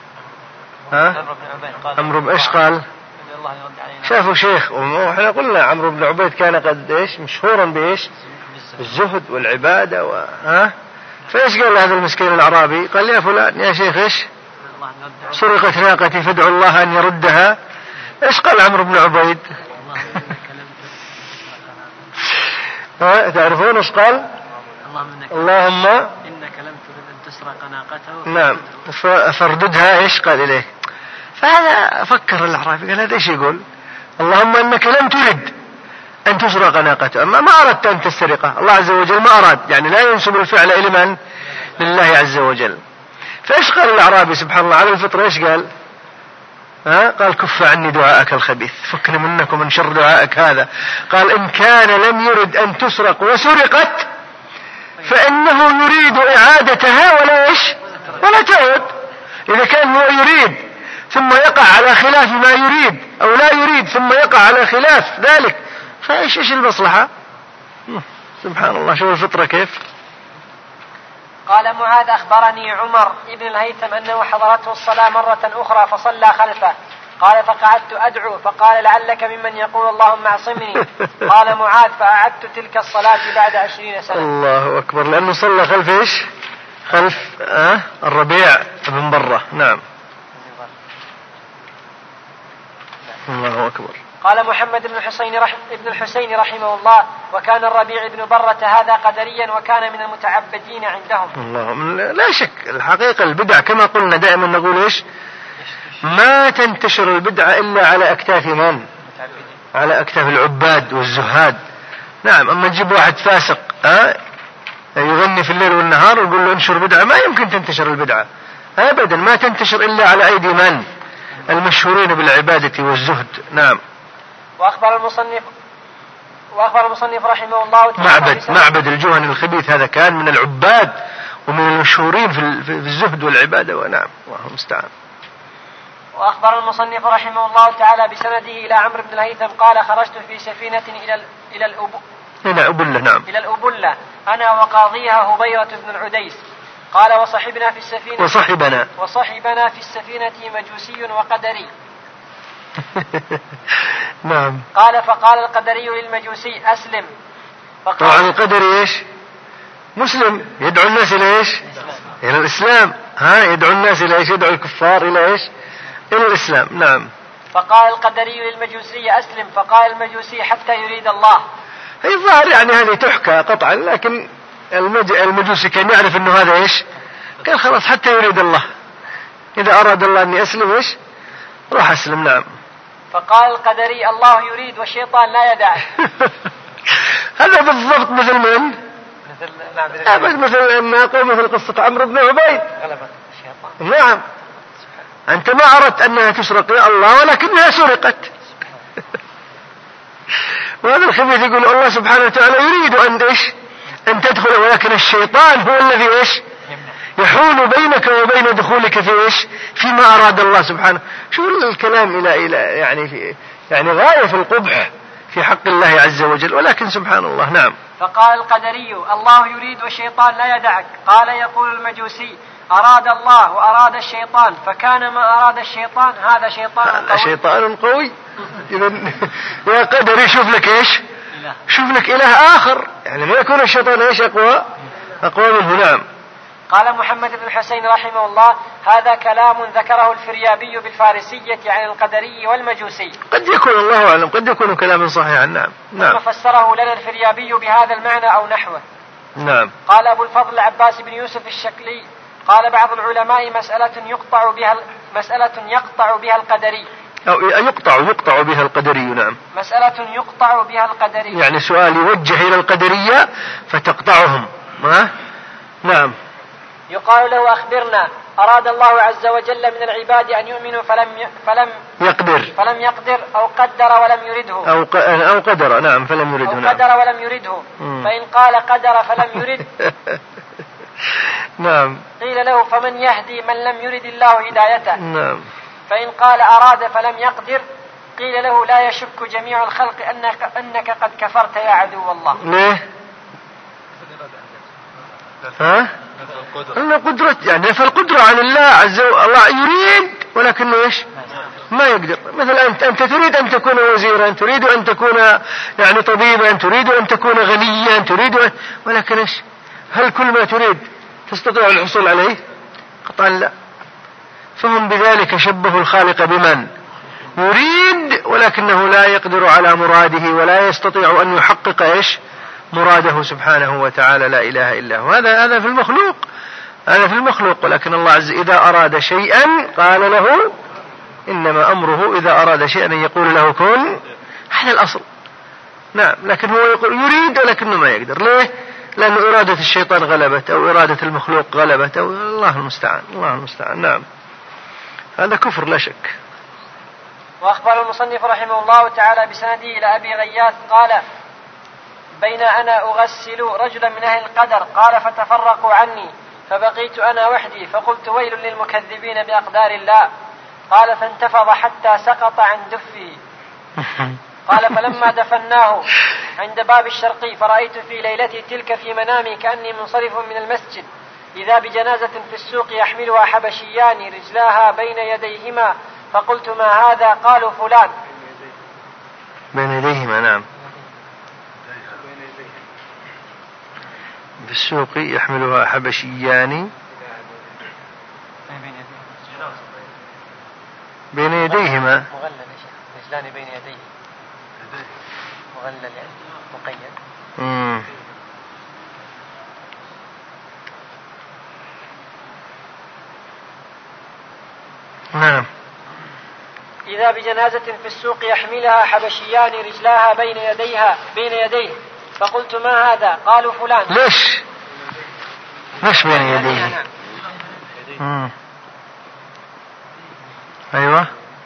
عمرو بن إيش قال؟ شافوا شيخ، وإحنا قلنا عمرو بن عبيد كان قد إيش مشهورا بإيش؟ الزهد والعبادة فإيش قال هذا المسكين الأعرابي؟ قال: يا فلان يا شيخ إيش؟ سرقت ناقتي فادعوا الله أن يردها. إيش قال عمرو بن عبيد؟ تعرفون إيش قال؟ اللهم إنك لم ترد أن تسرق ناقته. نعم، فارددها. إيش قال إليه؟ فهذا فكر الأعرابي قال: هذا إيش يقول؟ اللهم إنك لم ترد أن تسرق ناقته، أما ما أردت أن تسرقه، الله عز وجل ما أراد، يعني لا ينسب الفعل إلى من؟ لله عز وجل. فإيش قال الأعرابي سبحان الله على الفطرة؟ إيش قال؟ قال: كف عني دعاءك الخبيث، فكني منك ومن شر دعائك هذا. قال: إن كان لم يرد أن تسرق وسرقت فإنه يريد إعادتها ولا تعود. إذا كان هو يريد ثم يقع على خلاف ما يريد، أو لا يريد ثم يقع على خلاف ذلك، فإيش المصلحة؟ سبحان الله، شوف الفطرة كيف. قال معاذ: أخبرني عمر ابن الهيثم أنه حضرته الصلاة مرة أخرى فصلى خلفه. قال: فقعدت أدعو فقال: لعلك ممن يقول اللهم اعصمني. قال معاذ: فأعدت تلك الصلاة بعد 20 سنة. الله أكبر، لأنه صلى خلف إيش؟ خلف الربيع بن برة. نعم. الله أكبر. قال محمد بن الحسين رحمه الله: وكان الربيع بن برة هذا قدريا وكان من المتعبدين عندهم. الله، لا شك. الحقيقة البدع كما قلنا دائما نقول إيش؟ ما تنتشر البدعة إلا على أكتاف من؟ على أكتاف العباد والزهاد. نعم. أما نجيب واحد فاسق يغني في الليل والنهار ويقول له انشر بدعة، ما يمكن تنتشر البدعة أبدا، ما تنتشر إلا على أيدي من؟ المشهورين بالعبادة والزهد. نعم. وأخبر المصنف رحمه الله تعالى معبد الجهني الخبيث هذا كان من العباد ومن المشهورين في الزهد والعبادة. ونعم، الله المستعان. وأخبر المصنف رحمه الله تعالى بسنده إلى عمرو بن الهيثم قال: خرجت في سفينة إلى الأبلة أنا وقاضيها هبيرة بن العديس. قال: وصحبنا في السفينة مجوسي وقدري. نعم. قال: فقال القدري للمجوسي: أسلم. طبعا القدري إيش؟ مسلم، يدعو الناس إلى إيش؟ إلى الإسلام. يدعو الناس إلى إيش؟ يدعو الكفار إلى إيش؟ إلى الإسلام. نعم. فقال القدري للمجوسي: أسلم. فقال المجوسي: حتى يريد الله. هي ظاهر يعني هذه تحكى قطعا، لكن المجوسي كان يعرف أنه هذا إيش؟ قال: خلاص حتى يريد الله، إذا أراد الله أني أسلم إيش؟ راح أسلم. نعم. فقال القدري: الله يريد والشيطان لا يدعك. هذا بالضبط مثل من؟ مثل الناقة، مثل قصة عمرو بن عبيد. نعم، أنت ما أردت أنها تسرق يا الله ولكنها سرقت. وهذا الخبيث يقول الله سبحانه وتعالى يريد أن تدخل، ولكن الشيطان هو الذي يحول بينك وبين دخولك فيما أراد الله سبحانه. شو الكلام إلى يعني غاية في القبح في حق الله عز وجل، ولكن سبحان الله. نعم. فقال القدري: الله يريد والشيطان لا يدعك. قال: يقول المجوسي: أراد الله وأراد الشيطان، فكان ما أراد الشيطان هذا شيطان قوي. يا قدري شوف لك إله آخر، يعني ما يكون الشيطان أقوى منه. نعم. قال محمد بن الحسين رحمه الله: هذا كلام ذكره الفريابي بالفارسية عن القدري والمجوسي. قد يكون، الله أعلم، قد يكون كلاما صحيحا. نعم. ثم فسره لنا الفريابي بهذا المعنى أو نحوه. نعم. قال أبو الفضل العباس بن يوسف الشكلي: قال بعض العلماء: مسألة يقطع بها القدري، أو يقطع بها القدري. نعم. مسألة يقطع بها القدري، يعني سؤال يوجه إلى القدرية فتقطعهم. نعم. يقال له: أخبرنا، أراد الله عز وجل من العباد أن يؤمنوا فلم يقدر أو قدر ولم يرده، أو قدر. نعم، فلم يرده. أو قدر ولم يرده. فإن قال قدر فلم يرد نعم. قيل له: فمن يهدي من لم يرد الله هدايته؟ نعم. فإن قال أراد فلم يقدر قيل له: لا يشك جميع الخلق أنك قد كفرت يا عدو الله. ليه؟ أن قدرة، يعني فالقدرة عن الله عز وجل. الله يريد ولكنه ما يقدر. مثلا أنت تريد أن تكون وزيرا، تريد أن تكون يعني طبيبا، تريد أن تكون غنيا، ولكن هل كل ما تريد تستطيع الحصول عليه؟ قطعا لا. فهم بذلك شبهوا الخالق بمن يريد ولكنه لا يقدر على مراده، ولا يستطيع أن يحقق مراده سبحانه وتعالى. لا إله إلا هو. هذا في المخلوق. ولكن الله عز إذا أراد شيئا قال له، إنما أمره إذا أراد شيئا أن يقول له كن. هذا الأصل. نعم. لكن هو يقول يريد ولكنه ما يقدر. ليه؟ لأن إرادة الشيطان غلبت، أو إرادة المخلوق غلبت، أو الله المستعان. نعم. هذا كفر لا شك. وأخبر المصنف رحمه الله تعالى بسنده إلى أبي غياث قال: بين أنا أغسل رجلا من أهل القدر، قال: فتفرقوا عني فبقيت أنا وحدي، فقلت: ويل للمكذبين بأقدار الله. قال: فانتفض حتى سقط عن دفه. قال: فلما دفناه عند باب الشرقي فرأيت في ليلتي تلك في منامي كأني منصرف من المسجد، إذا بجنازة في السوق يحملها حبشيان رجلاها بين يديهما، فقلت: ما هذا؟ قالوا: فلان. بين يديهما. نعم. في السوق يحملها حبشيان بين يديهما. مغلل رجلان بين يديه، مغلل يعني مقيد. نعم. إذا بجنازة في السوق يحملها حبشيان رجلاها بين يديه، فقلت: ما هذا؟ قالوا: فلان. ليش بين يديه؟ أيوة.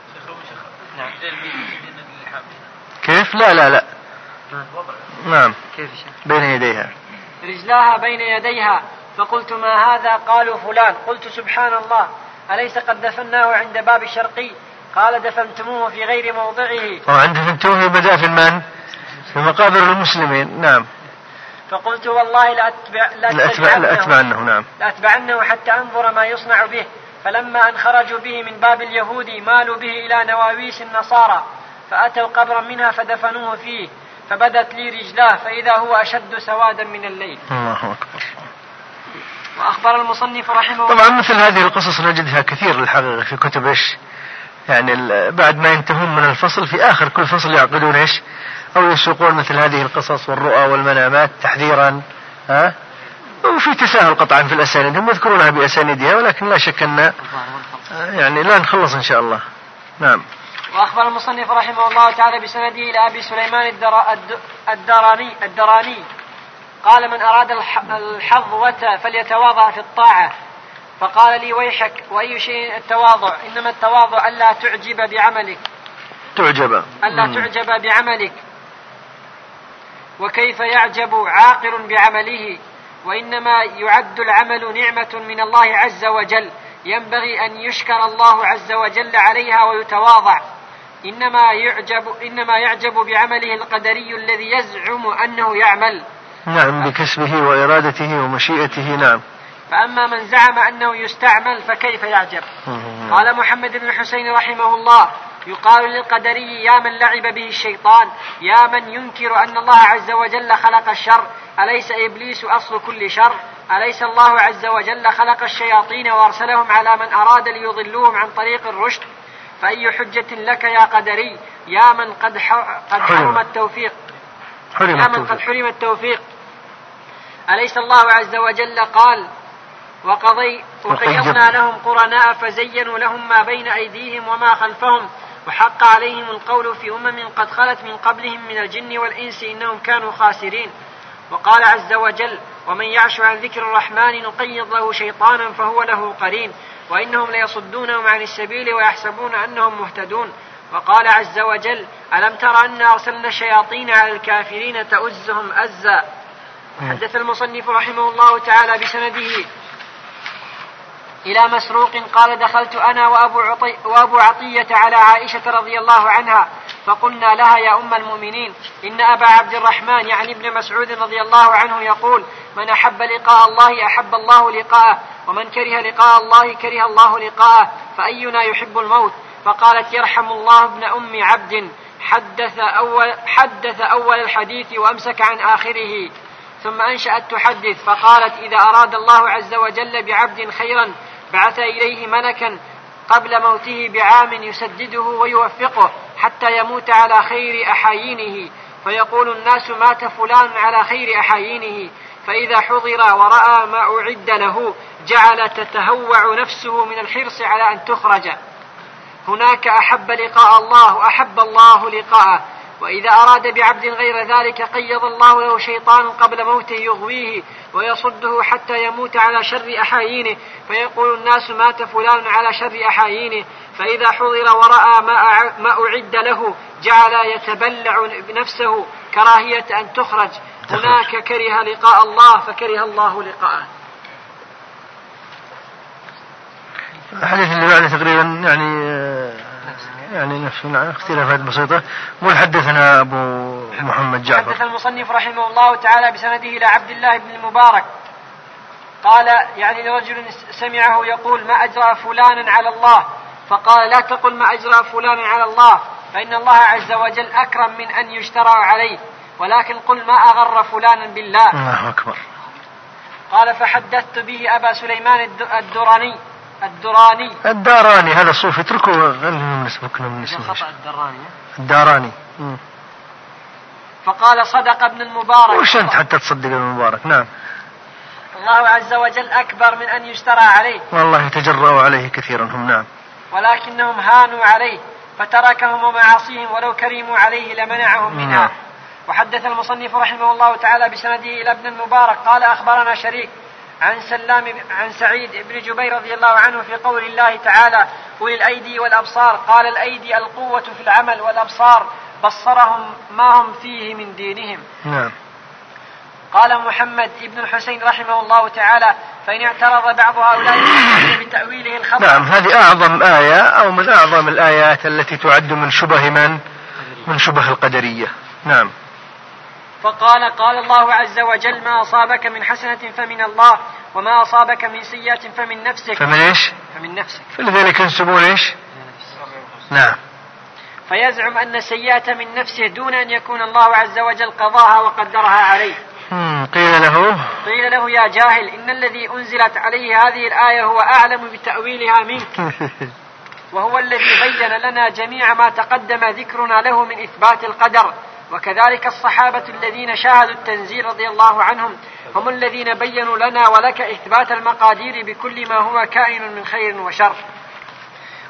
كيف؟ لا. نعم. بين يديها، رجلاها بين يديها، فقلت: ما هذا؟ قالوا: فلان. قلت: سبحان الله، أليس قد دفناه عند باب الشرقي؟ قال: دفنتموه في غير موضعه. عند دفنتموه في مدافن من؟ في مقابر المسلمين. نعم. فقلت: والله لأتبعنه. نعم. لأتبعنه حتى أنظر ما يصنع به. فلما أن خرجوا به من باب اليهود مالوا به إلى نواويس النصارى، فأتوا قبرا منها فدفنوه فيه، فبدت لي رجلاه فإذا هو أشد سوادا من الليل. الله أكبر. وأخبر المصنف رحمه طبعا مثل هذه القصص نجدها كثير الحقيقة في كتب يعني بعد ما ينتهون من الفصل في آخر كل فصل يعقدون أو يسوقون مثل هذه القصص والرؤى والمنامات تحذيرا. وفي تساهل قطعا في الأسانيد، هم يذكرونها بأسانيدها، ولكن لا شك أن يعني لا نخلص إن شاء الله. نعم. وأخبر المصنف رحمه الله تعالى بسنده إلى أبي سليمان الدراني قال: من أراد الحظوة فليتواضع في الطاعة. فقال لي: ويحك، وأي شيء التواضع؟ إنما التواضع ألا تعجب بعملك. وكيف يعجب عاقل بعمله؟ وإنما يعد العمل نعمة من الله عز وجل، ينبغي أن يشكر الله عز وجل عليها ويتواضع. إنما يعجب بعمله القدري الذي يزعم أنه يعمل، نعم، بكسبه وإرادته ومشيئته. نعم. فأما من زعم أنه يستعمل فكيف يعجب؟ قال محمد بن حسين رحمه الله: يقال للقدري: يا من لعب به الشيطان، يا من ينكر أن الله عز وجل خلق الشر، أليس إبليس أصل كل شر؟ أليس الله عز وجل خلق الشياطين وأرسلهم على من أراد ليضلوهم عن طريق الرشد؟ فأي حجة لك يا قدري يا من قد حرم التوفيق؟ أليس الله عز وجل قال: وقيضنا لهم قرناء فزينوا لهم ما بين أيديهم وما خلفهم وحق عليهم القول في قد خلت من قبلهم من الجن والإنس إنهم كانوا خاسرين. وقال عز وجل: ومن يعش عن ذكر الرحمن نقيض له شيطانا فهو له قرين وإنهم ليصدونهم عن السبيل ويحسبون أنهم مهتدون. وقال عز وجل: ألم تر أن أرسلنا الشياطين على الكافرين تؤزهم أزا. حدث المصنف رحمه الله تعالى بسنده إلى مسروق قال: دخلت أنا وأبو عطية على عائشة رضي الله عنها فقلنا لها: يا أم المؤمنين، إن أبا عبد الرحمن يعني ابن مسعود رضي الله عنه يقول: من أحب لقاء الله أحب الله لقاءه، ومن كره لقاء الله كره الله لقاءه، فأينا يحب الموت؟ فقالت: يرحم الله ابن أم عبد حدث أول الحديث وأمسك عن آخره. ثم أنشأت تحدث فقالت: إذا أراد الله عز وجل بعبد خيرا بعث إليه ملكا قبل موته بعام يسدده ويوفقه حتى يموت على خير أحايينه، فيقول الناس: مات فلان على خير أحايينه، فإذا حضر ورأى ما أعد له جعل تتهوع نفسه من الحرص على أن تخرج. هناك أحب لقاء الله وأحب الله لقاءه. وإذا أراد بعبد غير ذلك قيض الله له شيطان قبل موته يغويه ويصده حتى يموت على شر أحايينه، فيقول الناس: مات فلان على شر أحايينه، فإذا حضر ورأى ما أعد له جعل يتبلع نفسه كراهية أن تخرج. هناك كره لقاء الله فكره الله لقاءه. الحديث اللي بعده تقريبا يعني نفس اختلافات بسيطة. حدثنا أبو محمد جعفر. حدث المصنف رحمه الله تعالى بسنده إلى عبد الله بن المبارك قال: يعني لرجل سمعه يقول: ما أجرى فلانا على الله، فقال: لا تقل ما أجرى فلانا على الله، فإن الله عز وجل أكرم من أن يشترى عليه، ولكن قل ما أغر فلانا بالله. الله أكبر. قال: فحدثت به أبا سليمان الداراني هذا الصوفي، اتركوا الداراني. فقال: صدق ابن المبارك. وش أنت حتى تصدق ابن المبارك؟ نعم. الله عز وجل أكبر من أن يشترى عليه، والله تجرأوا عليه كثيرا هم. نعم. ولكنهم هانوا عليه فتركهم ومعاصيهم، ولو كرموا عليه لمنعهم منها. وحدث المصنف رحمه الله تعالى بسنده إلى ابن المبارك قال: أخبرنا شريك عن سعيد بن جبير رضي الله عنه في قول الله تعالى: أولي الأيدي والأبصار. قال: الأيدي القوة في العمل، والأبصار بصرهم ما هم فيه من دينهم. نعم. قال محمد بن الحسين رحمه الله تعالى: فإن اعترض بعض هؤلاء بتأويله الخطأ. نعم، هذه أعظم آية أو من أعظم الآيات التي تعد من شبه القدرية. نعم. فقال: قال الله عز وجل: ما أصابك من حسنة فمن الله، وما أصابك من سيئة فمن نفسك. فمن إيش؟ فمن نفسك. فلذلك ينسبون إيش؟ نعم. فيزعم أن سيئة من نفسه دون أن يكون الله عز وجل قضاها وقدرها عليه. قيل له: يا جاهل، إن الذي أنزلت عليه هذه الآية هو أعلم بتأويلها منك، وهو الذي بين لنا جميع ما تقدم ذكرنا له من إثبات القدر. وكذلك الصحابة الذين شاهدوا التنزيل رضي الله عنهم هم الذين بينوا لنا ولك إثبات المقادير بكل ما هو كائن من خير وشر.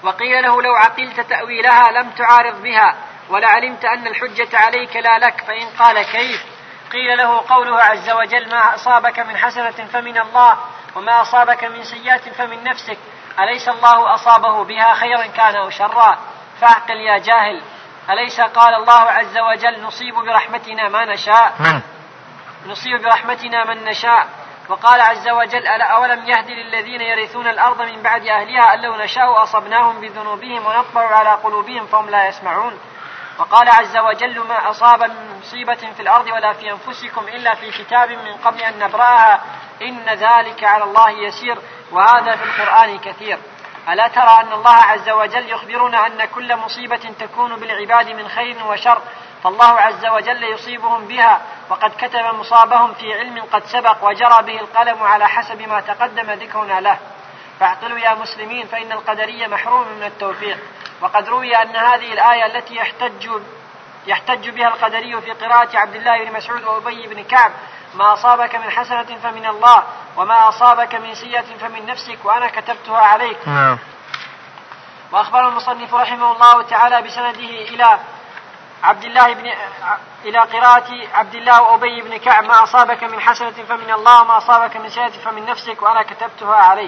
وقيل له لو عقلت تأويلها لم تعارض بها ولعلمت أن الحجة عليك لا لك، فإن قال كيف؟ قيل له قوله عز وجل ما أصابك من حسنة فمن الله وما أصابك من سيئة فمن نفسك، أليس الله أصابه بها خيرا كان أو شرا؟ فاعقل يا جاهل، أليس قال الله عز وجل نصيب برحمتنا ما نشاء نصيب برحمتنا من نشاء، وقال عز وجل أولم يهد للذين يرثون الأرض من بعد أهلها أن لو نشاء أصبناهم بذنوبهم ونطبع على قلوبهم فهم لا يسمعون، وقال عز وجل ما أصاب من مصيبة في الأرض ولا في أنفسكم إلا في كتاب من قبل أن نبرأها إن ذلك على الله يسير، وهذا في القرآن كثير. ألا ترى أن الله عز وجل يخبرنا أن كل مصيبة تكون بالعباد من خير وشر فالله عز وجل يصيبهم بها، وقد كتب مصابهم في علم قد سبق وجرى به القلم على حسب ما تقدم ذكرنا له. فاعقلوا يا مسلمين فإن القدرية محروم من التوفيق. وقد روي أن هذه الآية التي يحتج بها القدري في قراءة عبد الله بن مسعود وأبي بن كعب ما أصابك من حسنة فمن الله وما أصابك من سيئة فمن نفسك وأنا كتبتها عليك. وأخبر المصنف رحمه الله تعالى بسنده إلى قراءة عبد الله وأبي بن كعب ما أصابك من حسنة فمن الله وما أصابك من سيئة فمن نفسك وأنا كتبتها عليك.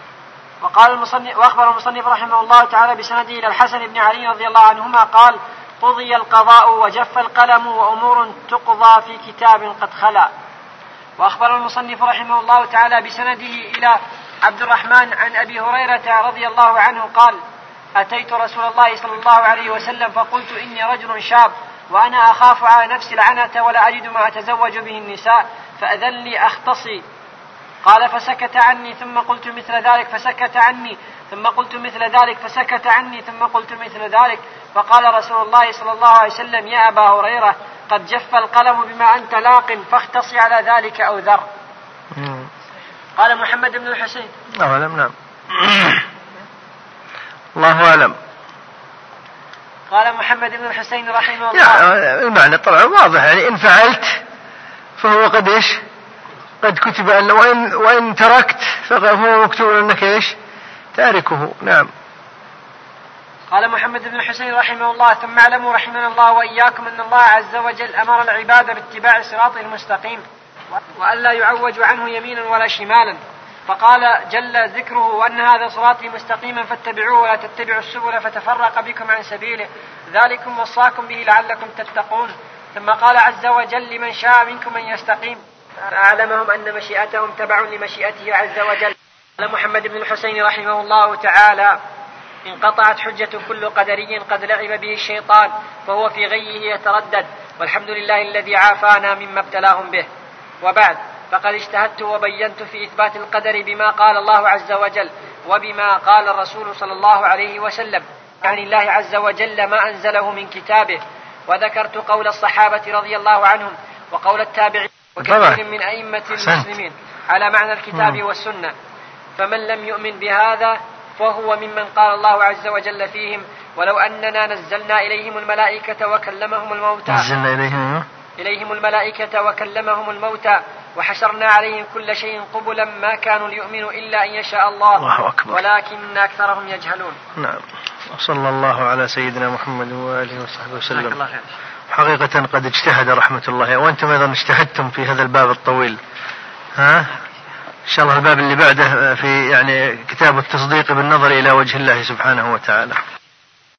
وأخبر المصنف رحمه الله تعالى بسنده إلى الحسن بن علي رضي الله عنهما قال قضي القضاء وجف القلم وأمور تقضى في كتاب قد خلا. وأخبر المصنف رحمه الله تعالى بسنده إلى عبد الرحمن عن أبي هريرة رضي الله عنه قال أتيت رسول الله صلى الله عليه وسلم فقلت إني رجل شاب وأنا أخاف على نفسي العنة ولا أجد ما أتزوج به النساء فأذن لي أختصي. قال فسكت عني ثم قلت مثل ذلك فسكت عني ثم قلت مثل ذلك فسكت عني ثم قلت مثل ذلك، فقال رسول الله صلى الله عليه وسلم يا أبا هريرة قد جف القلم بما أنت لاق فاختصي على ذلك أو ذر. قال محمد بن الحسين نعم الله أعلم. قال محمد بن الحسين رحمه الله المعنى طبعا واضح، يعني إن فعلت فهو قد إيش قد كتب أن وإن تركت فهو مكتوب أنك إيش تاركه. نعم. قال محمد بن الحسين رحمه الله ثم اعلموا رحمنا الله وإياكم أن الله عز وجل أمر العباد باتباع الصراط المستقيم وألا يعوج عنه يمينا ولا شمالا، فقال جل ذكره وأن هذا صراطي مستقيما فاتبعوه ولا تتبعوا السبل فتفرق بكم عن سبيله ذلكم وصاكم به لعلكم تتقون. ثم قال عز وجل لمن شاء منكم أن يستقيم أعلمهم أن مشيئتهم تبع لمشيئته عز وجل. قال محمد بن الحسين رحمه الله تعالى انقطعت حجة كل قدري قد لعب به الشيطان فهو في غيه يتردد، والحمد لله الذي عافانا مما ابتلاهم به. وبعد، فقد اجتهدت وبينت في إثبات القدر بما قال الله عز وجل وبما قال الرسول صلى الله عليه وسلم عن الله عز وجل ما أنزله من كتابه، وذكرت قول الصحابة رضي الله عنهم وقول التابعين وكثير من أئمة المسلمين على معنى الكتاب والسنة، فمن لم يؤمن بهذا فهو ممن قال الله عز وجل فيهم ولو أننا نزلنا إليهم الملائكة وكلمهم الموتى وحشرنا عليهم كل شيء قبلا ما كانوا ليؤمنوا إلا أن يشاء الله ولكن أكثرهم يجهلون. نعم. وصلى الله على سيدنا محمد وآله وصحبه وسلم. حقيقة قد اجتهد رحمة الله، وأنتم أيضا اجتهدتم في هذا الباب الطويل. إن شاء الله الباب اللي بعده في يعني كتاب التصديق بالنظر إلى وجه الله سبحانه وتعالى.